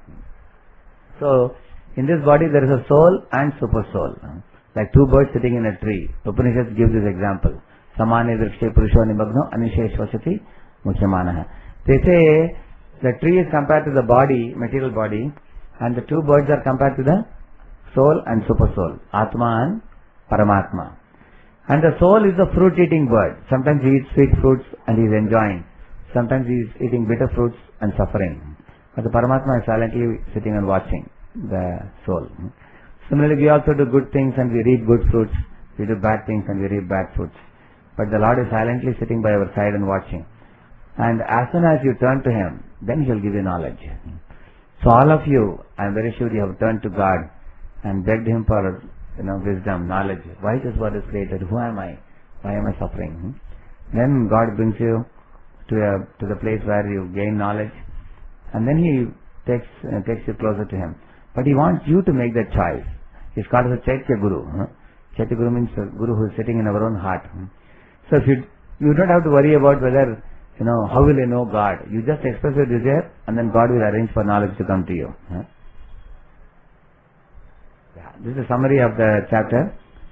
So in this body there is a soul and super soul. Like two birds sitting in a tree. Upanishads give this example. Samane vrikshe purusho nimagno anisheshvasati muchyamanaha. They say the tree is compared to the body, material body, and the two birds are compared to the soul and super soul, Atma and Paramatma. And the soul is a fruit-eating bird. Sometimes he eats sweet fruits and he is enjoying. Sometimes he is eating bitter fruits and suffering. But the Paramatma is silently sitting and watching the soul. Similarly, we also do good things and we reap good fruits. We do bad things and we reap bad fruits. But the Lord is silently sitting by our side and watching. And as soon as you turn to Him, then He will give you knowledge. So all of you, I am very sure you have turned to God and begged Him for wisdom, knowledge. Why this world is created? Who am I? Why am I suffering? Then God brings you to the place where you gain knowledge, and then He takes you closer to Him. But He wants you to make that choice. He's called as a Chaitya Guru. Chaitya Guru means a Guru who is sitting in our own heart. So if you don't have to worry about whether, how will I know God? You just express your desire, and then God will arrange for knowledge to come to you. Yeah, this is a summary of the chapter.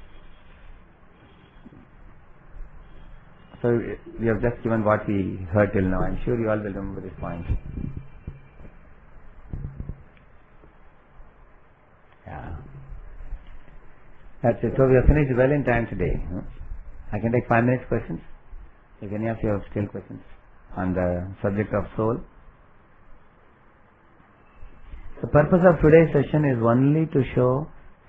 So we have just given what we heard till now. I'm sure you all will remember this point. Yeah. That's it. So we have finished well in time today. I can take 5 minutes questions. If any of you have still questions on the subject of soul. The purpose of today's session is only to show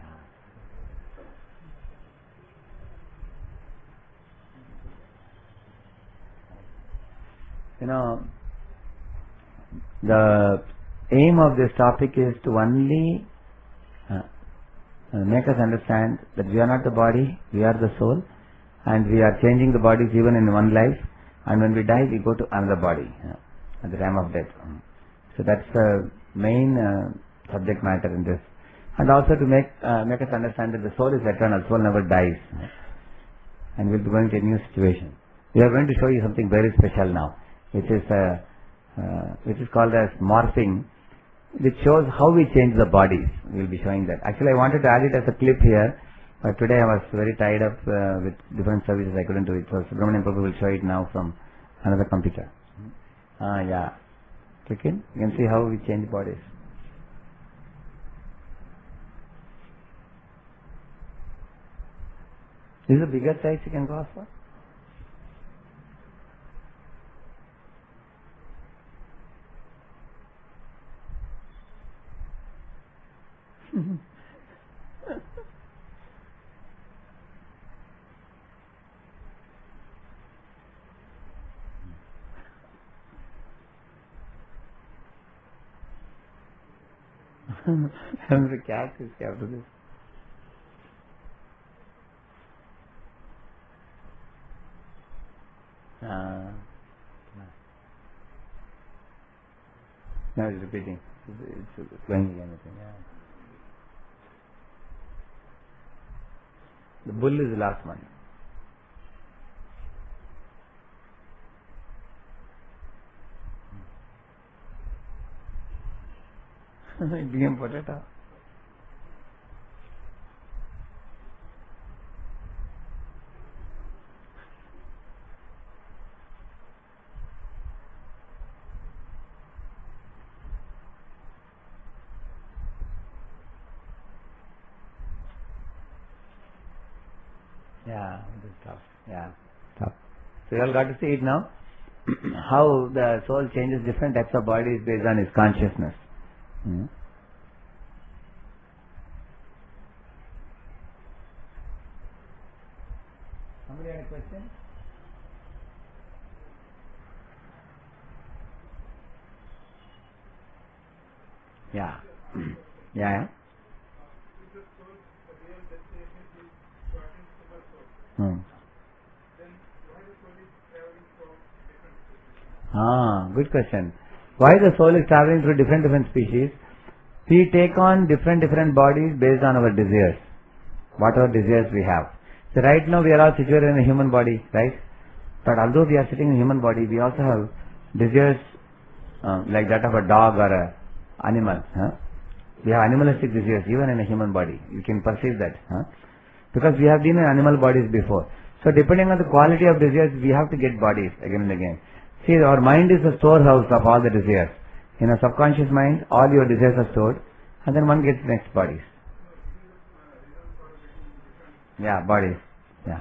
the aim of this topic is to only make us understand that we are not the body, we are the soul, and we are changing the bodies even in one life, and when we die we go to another body at the time of death. So that's the main subject matter in this, and also to make us understand that the soul is eternal, soul never dies, and we'll be going to a new situation. We are going to show you something very special now, which is called as morphing, which shows how we change the bodies. We will be showing that. Actually, I wanted to add it as a clip here, but today I was very tied up with different services. I couldn't do it. So Subramanian Prabhu will show it now from another computer. Yeah. Click in. You can see how we change bodies. This is the biggest size you can go for. The cat is after this. Now it's repeating. It's going again. Yeah. The bull is the last one. It became potato. Yeah, it is tough. Yeah, tough. So you all got to see it now. How the soul changes different types of bodies based on its consciousness. Somebody had a question? Yeah. Yeah. Good question. Why the soul is traveling through different species? We take on different bodies based on our desires, whatever desires we have. So right now we are all situated in a human body, right? But although we are sitting in a human body, we also have desires like that of a dog or an animal. We have animalistic desires even in a human body. You can perceive that. Because we have been in animal bodies before. So depending on the quality of desires, we have to get bodies again and again. See, our mind is the storehouse of all the desires. In a subconscious mind, all your desires are stored, and then one gets next bodies. Yeah, bodies. Yeah.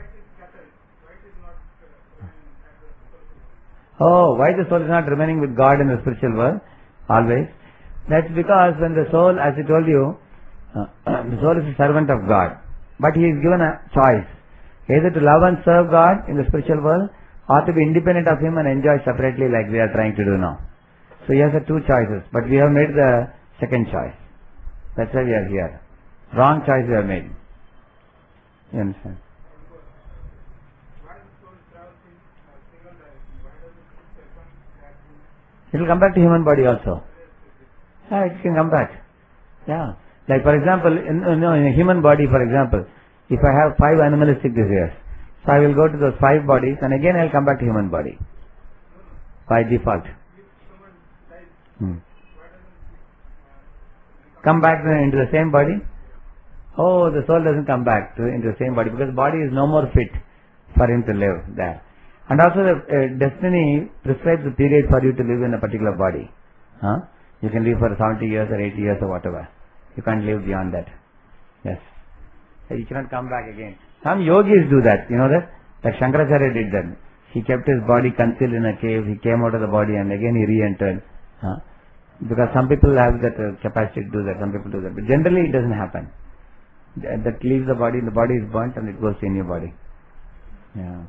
Oh, why the soul is not remaining with God in the spiritual world always? That's because when the soul, as I told you, the soul is a servant of God, but he is given a choice, either to love and serve God in the spiritual world, or to be independent of Him and enjoy separately like we are trying to do now. So he has two choices, but we have made the second choice. That's why we are here. Wrong choice we have made. You understand? It will come back to human body also. Yeah, it can come back. Yeah. Like for example, in a human body, for example, if I have 5 animalistic desires, so I will go to those 5 bodies and again I will come back to human body. By default. Come back into the same body? Oh, the soul doesn't come back into the same body because the body is no more fit for him to live there. And also the destiny prescribes a period for you to live in a particular body. You can live for 70 years or 80 years or whatever. You can't live beyond that. Yes. You cannot come back again. Some yogis do that. You know that? Like Shankaracharya did that. He kept his body concealed in a cave. He came out of the body and again he re-entered. Because some people have that capacity to do that. Some people do that. But generally it doesn't happen. That leaves the body is burnt and it goes to a new body. Yeah.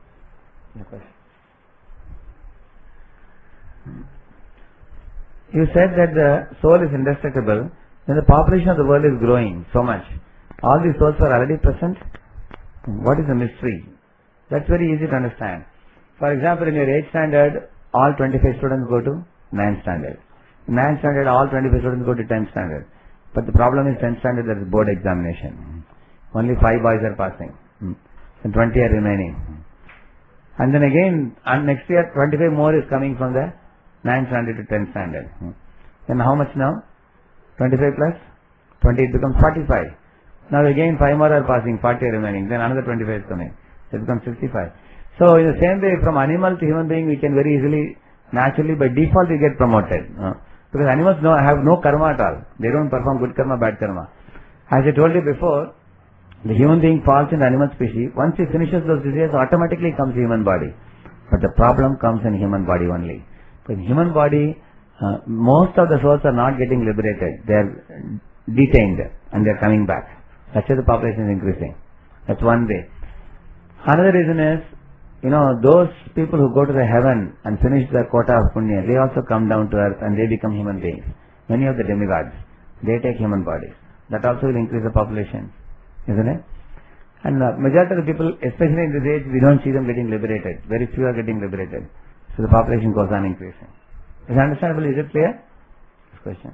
You said that the soul is indestructible. Then the population of the world is growing so much. All these souls are already present. What is the mystery? That's very easy to understand. For example, in your 8th standard, all 25 students go to 9th standard. In 9th standard, all 25 students go to 10th standard. But the problem is 10th standard, there is board examination. Only 5 boys are passing. And 20 are remaining. And then again, next year, 25 more is coming from the 9th standard to 10th standard. Then how much now? 25 plus 20, it becomes 45. Now again 5 more are passing, 40 are remaining. Then another 25 is coming. It becomes 65. So in the same way, from animal to human being, we can very easily, naturally, by default, we get promoted. Because animals have no karma at all. They don't perform good karma, bad karma. As I told you before, the human being falls in the animal species. Once he finishes those diseases, automatically comes human body. But the problem comes in human body only. In human body, most of the souls are not getting liberated. They are detained and they are coming back. That's why the population is increasing. That's one way. Another reason is, those people who go to the heaven and finish the quota of punya, they also come down to earth and they become human beings. Many of the demigods, they take human bodies. That also will increase the population, isn't it? And majority of the people, especially in this age, we don't see them getting liberated. Very few are getting liberated. So the population goes on increasing. Is it understandable? Is it clear? This question.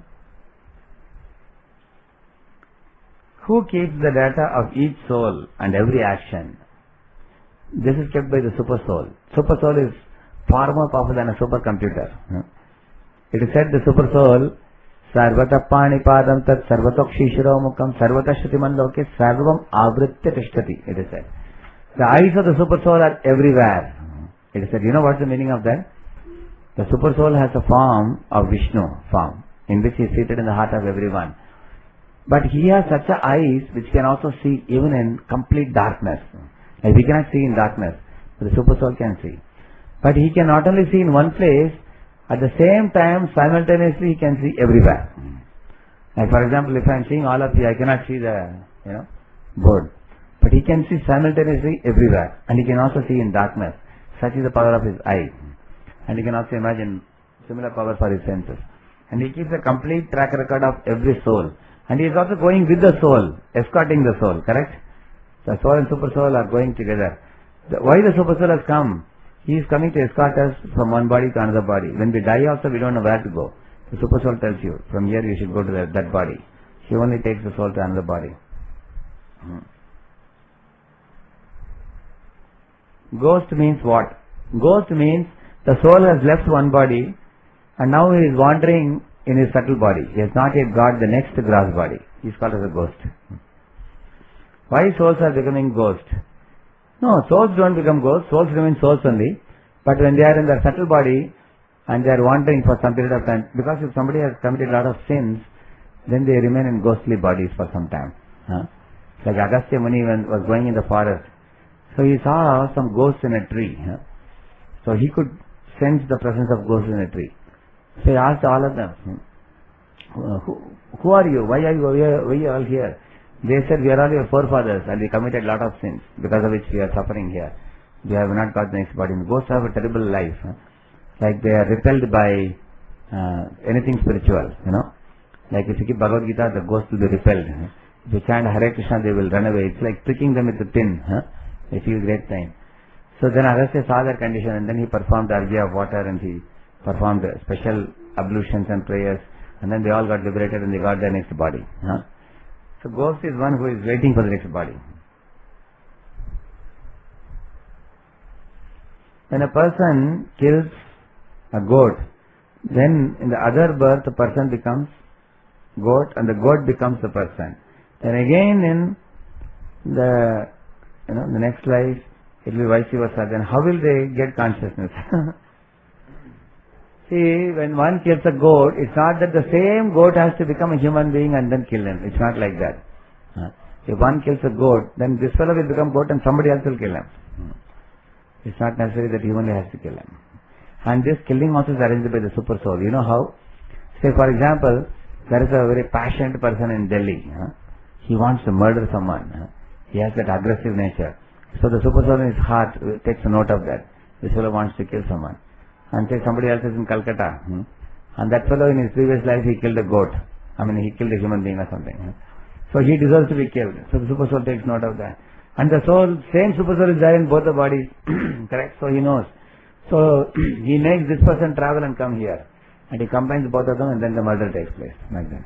Who keeps the data of each soul and every action? This is kept by the super soul. Super soul is far more powerful than a supercomputer. It is said the super soul, Sarvata Panipadam Tat Sarvatokshi Shiromukam Sarvata Shutimandoke Sarvam Avritya Tishtati. It is said. The eyes of the super soul are everywhere. It is said, you know what's the meaning of that? The super soul has a form of Vishnu form, in which he is seated in the heart of everyone. But he has such eyes which can also see even in complete darkness. Like we cannot see in darkness, but the super soul can see. But he can not only see in one place, at the same time simultaneously he can see everywhere. Like for example, if I am seeing all of you, I cannot see the board. But he can see simultaneously everywhere, and he can also see in darkness. Such is the power of his eye. And you can also imagine similar power for his senses. And he keeps a complete track record of every soul. And he is also going with the soul, escorting the soul, correct? The soul and super soul are going together. Why the super soul has come? He is coming to escort us from one body to another body. When we die also, we don't know where to go. The super soul tells you, from here you should go to that body. He only takes the soul to another body. Ghost means what? Ghost means the soul has left one body and now he is wandering in his subtle body. He has not yet got the next gross body. He is called as a ghost. Why souls are becoming ghosts? No, souls don't become ghosts. Souls remain souls only. But when they are in their subtle body and they are wandering for some period of time, because if somebody has committed a lot of sins, then they remain in ghostly bodies for some time. Like Agastya Muni was going in the forest. So he saw some ghosts in a tree. So he could sense the presence of ghosts in a tree. So he asked all of them, who are you? Why are you all here? They said, we are all your forefathers and we committed a lot of sins because of which we are suffering here. We have not got the next body. Ghosts have a terrible life. Like they are repelled by anything spiritual, Like if you keep Bhagavad Gita, the ghosts will be repelled. If you chant Hare Krishna, they will run away. It's like pricking them with a pin. They feel great pain. So then Agastya saw their condition and then he performed the arghya of water and he performed special ablutions and prayers, and then they all got liberated and they got their next body. So ghost is one who is waiting for the next body. When a person kills a goat, then in the other birth the person becomes goat and the goat becomes the person. Then again in the the next life it will be vice versa. Then how will they get consciousness? See, when one kills a goat, it's not that the same goat has to become a human being and then kill him. It's not like that. If one kills a goat, then this fellow will become goat and somebody else will kill him. It's not necessary that he only has to kill him. And this killing also is arranged by the super soul. You know how? Say for example, there is a very passionate person in Delhi. He wants to murder someone. He has that aggressive nature. So the super soul in his heart takes a note of that. This fellow wants to kill someone. And say somebody else is in Calcutta. And that fellow in his previous life he killed a goat. He killed a human being or something. So he deserves to be killed. So the super soul takes note of that. And the soul, same super soul is there in both the bodies. Correct? So he knows. So he makes this person travel and come here. And he combines both of them and then the murder takes place. Like that.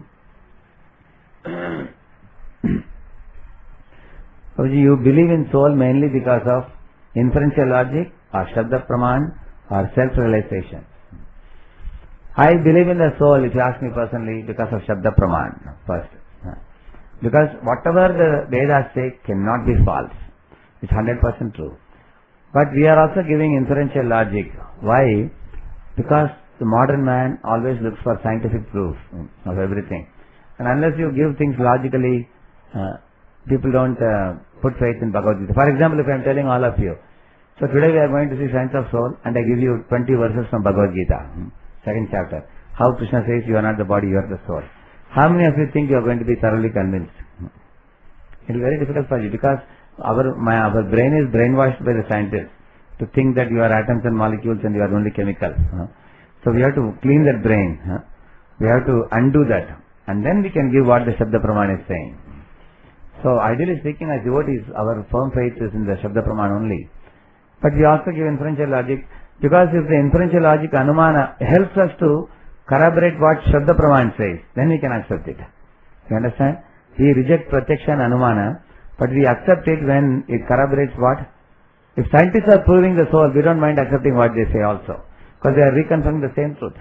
So you believe in soul mainly because of inferential logic or Shabda Praman or self-realization. I believe in the soul, if you ask me personally, because of Shabda Praman first. Because whatever the Vedas say cannot be false. It's 100% true. But we are also giving inferential logic. Why? Because the modern man always looks for scientific proof of everything. And unless you give things logically, people don't put faith in Bhagavad Gita. For example, if I am telling all of you, so today we are going to see Science of Soul and I give you 20 verses from Bhagavad Gita, second chapter. How Krishna says you are not the body, you are the soul. How many of you think you are going to be thoroughly convinced? It is very difficult for you because our brain is brainwashed by the scientists to think that you are atoms and molecules and you are only chemicals. So we have to clean that brain. We have to undo that. And then we can give what the Shabda Praman is saying. So ideally speaking, as devotees, our firm faith is in the Shabda Praman only. But we also give inferential logic because if the inferential logic Anumana helps us to corroborate what Shabda Praman says, then we can accept it. You understand? We reject Pratyaksha and Anumana, but we accept it when it corroborates what? If scientists are proving the soul, we don't mind accepting what they say also, because they are reconfirming the same truth.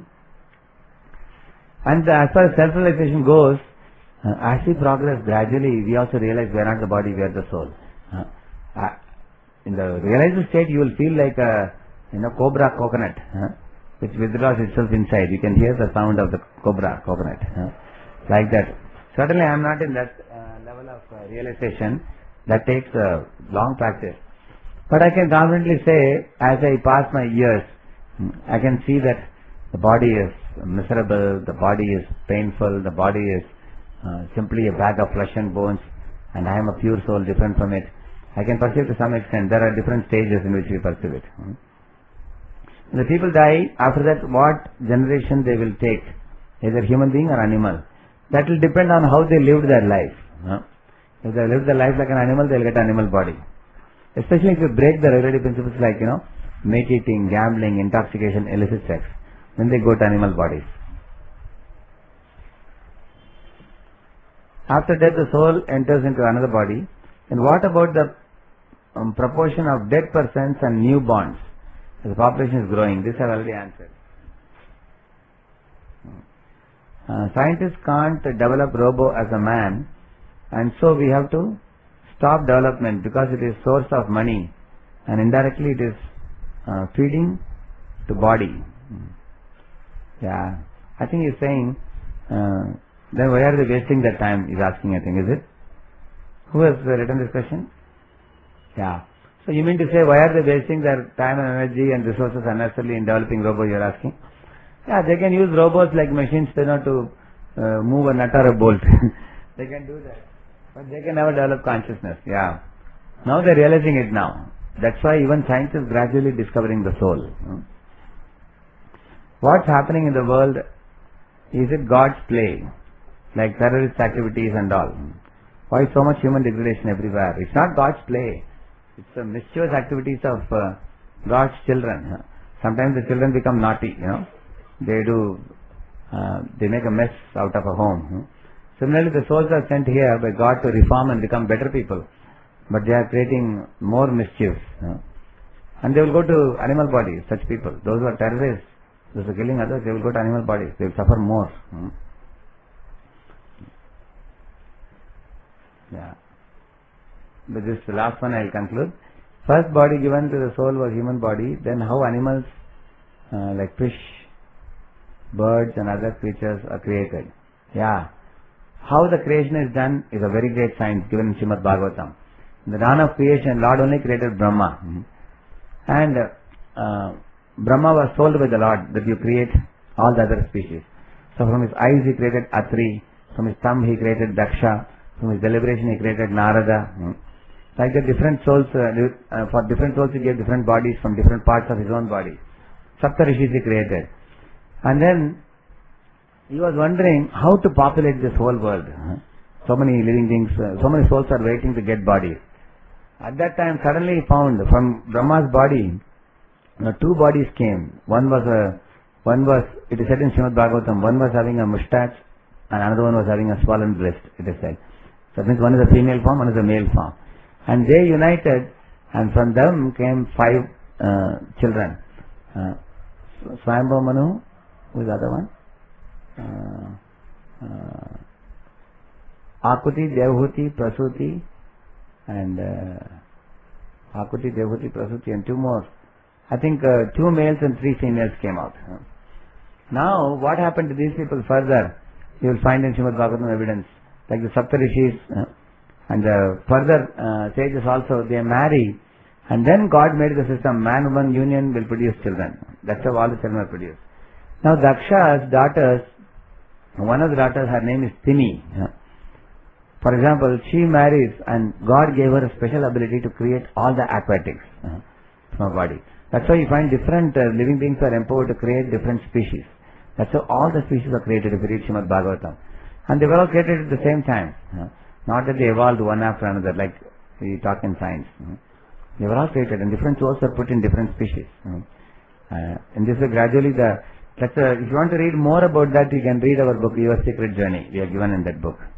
And as far as self-realization goes, as we progress gradually, we also realize we are not the body, we are the soul. In the realized state, you will feel like a cobra coconut, which withdraws itself inside. You can hear the sound of the cobra coconut, like that. Certainly, I am not in that level of realization. That takes long practice. But I can confidently say, as I pass my years, I can see that the body is miserable, the body is painful, the body is simply a bag of flesh and bones, and I am a pure soul different from it. I can perceive to some extent. There are different stages in which we perceive it. When the people die, after that what generation they will take, either human being or animal, that will depend on how they lived their life. If they lived their life like an animal, they will get an animal body. Especially if you break the regulative principles like, meat eating, gambling, intoxication, illicit sex, then they go to animal bodies. After death, the soul enters into another body. And what about the proportion of dead persons and newborns? The population is growing. This I have already answered. Scientists can't develop robo as a man, and so we have to stop development because it is source of money, and indirectly it is feeding to body. Yeah, I think he's saying, then why are they wasting their time? He's asking, I think, is it? Who has written this question? Yeah. So you mean to say, why are they wasting their time and energy and resources unnecessarily in developing robo, you're asking? Yeah, they can use robots like machines, to move a nut or a bolt. They can do that. But they can never develop consciousness. Yeah. Now they're realizing it now. That's why even science is gradually discovering the soul. What's happening in the world? Is it God's play? Like terrorist activities and all. Why so much human degradation everywhere? It's not God's play. It's the mischievous activities of God's children. Sometimes the children become naughty, They do, they make a mess out of a home. Similarly, the souls are sent here by God to reform and become better people. But they are creating more mischief. And they will go to animal bodies, such people. Those who are terrorists, those who are killing others, they will go to animal bodies. They will suffer more. Yeah. With this last one I will conclude. First body given to the soul was human body. Then how animals like fish, birds and other creatures are created. Yeah. How the creation is done is a very great science given in Srimad Bhagavatam. In the dawn of creation, Lord only created Brahma. And Brahma was told by the Lord that you create all the other species. So from his eyes he created Atri, from his thumb he created Daksha, from his deliberation he created Narada. Like the different souls, for different souls he gave different bodies from different parts of his own body. Sapta Rishis he created. And then he was wondering how to populate this whole world. So many living beings, so many souls are waiting to get bodies. At that time suddenly he found from Brahma's body, two bodies came. One was, it is said in Srimad Bhagavatam, one was having a mustache and another one was having a swollen breast, it is said. So that means one is a female form, one is a male form. And they united, and from them came 5 children. Swayambhu Manu, who is the other one? Akuti, Devhuti, Prasuti, and Akuti, Devhuti, Prasuti, and 2 more. I think 2 males and 3 females came out. Now, what happened to these people further? You will find in Srimad Bhagavatam evidence, like the Saptarishis. And the further sages also, they marry, and then God made the system, man-woman union will produce children. That's how all the children are produced. Now Daksha's daughters, one of the daughters, her name is Tini. For example, she marries and God gave her a special ability to create all the aquatics from her body. That's why you find different living beings are empowered to create different species. That's how all the species are created if you read Srimad Bhagavatam. And they were all created at the same time. Not that they evolved one after another like we talk in science. They were all created and different souls are put in different species. And this way gradually if you want to read more about that, you can read our book, Your Secret Journey. We are given in that book.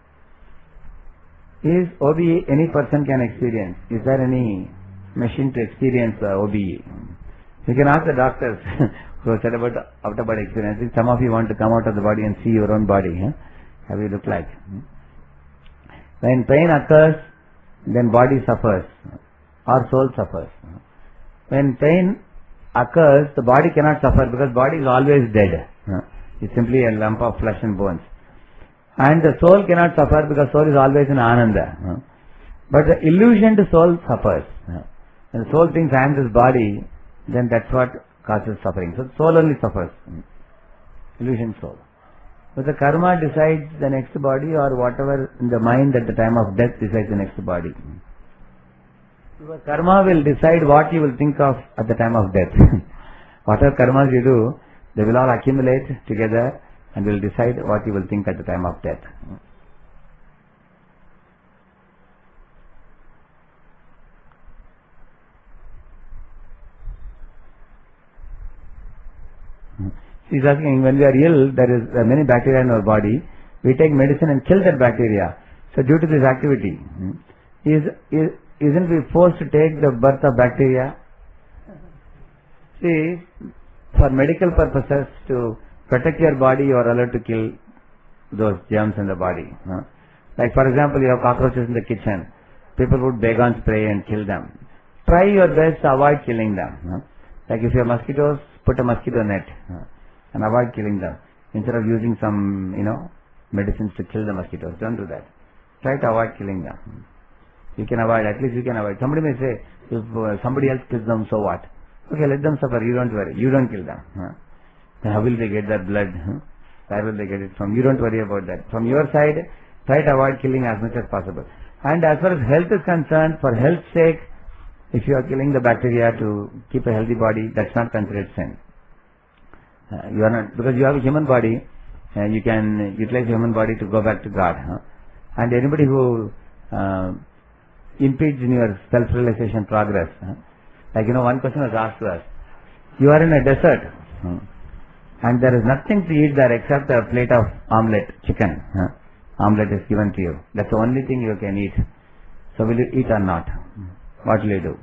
Is OBE any person can experience? Is there any machine to experience OBE? You can ask the doctors who said about out-of-body experience. If some of you want to come out of the body and see your own body, how you look like. When pain occurs, then body suffers or soul suffers. When pain occurs, the body cannot suffer because body is always dead. It's simply a lump of flesh and bones. And the soul cannot suffer because soul is always in Ananda. But the illusion to soul suffers. When the soul thinks I am this body, then that's what causes suffering. So soul only suffers. Illusion soul. But the karma decides the next body or whatever in the mind at the time of death decides the next body. Your karma will decide what you will think of at the time of death. Whatever karmas you do, they will all accumulate together and will decide what you will think at the time of death. She is asking, when we are ill, there is many bacteria in our body. We take medicine and kill that bacteria. So due to this activity, isn't we forced to take the birth of bacteria? See, for medical purposes, to protect your body, you are allowed to kill those germs in the body. Like for example, you have cockroaches in the kitchen. People would beg on spray and kill them. Try your best to avoid killing them. Like if you have mosquitoes, put a mosquito net. And avoid killing them. Instead of using some, medicines to kill the mosquitoes. Don't do that. Try to avoid killing them. You can avoid, at least you can avoid. Somebody may say, if somebody else kills them, so what? Okay, let them suffer. You don't worry. You don't kill them. Then how will they get that blood? Where will they get it from? You don't worry about that. From your side, try to avoid killing as much as possible. And as far as health is concerned, for health's sake, if you are killing the bacteria to keep a healthy body, that's not considered sin. You are not, because you have a human body, you can utilize human body to go back to God. And anybody who impedes in your self-realization progress, like one question was asked to us, You are in a desert. And there is nothing to eat there except a plate of omelette, chicken. Omelette is given to you. That's the only thing you can eat. So will you eat or not? What will you do?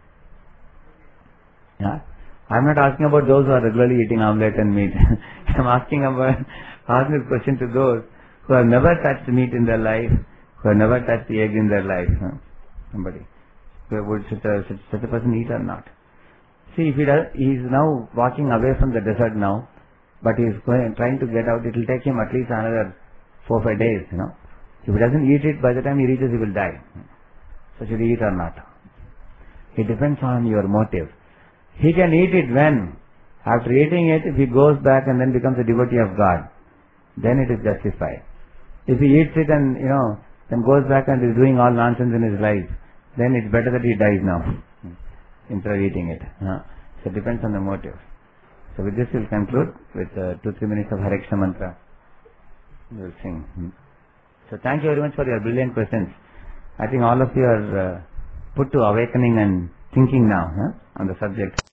Yeah? I'm not asking about those who are regularly eating omelette and meat. I'm asking this question to those who have never touched meat in their life, who have never touched the egg in their life. Somebody. Would such a person eat or not? See, if he is now walking away from the desert now, but he is trying to get out, it will take him at least another 4 or 5 days, If he doesn't eat it, by the time he reaches, he will die. So should he eat or not? It depends on your motive. He can eat it when? After eating it, if he goes back and then becomes a devotee of God, then it is justified. If he eats it and, then goes back and is doing all nonsense in his life, then it's better that he dies now, instead of eating it. So it depends on the motive. So with this we'll conclude with 2-3 minutes of Hare Krishna mantra. We'll sing. So thank you very much for your brilliant questions. I think all of you are put to awakening and thinking now on the subject.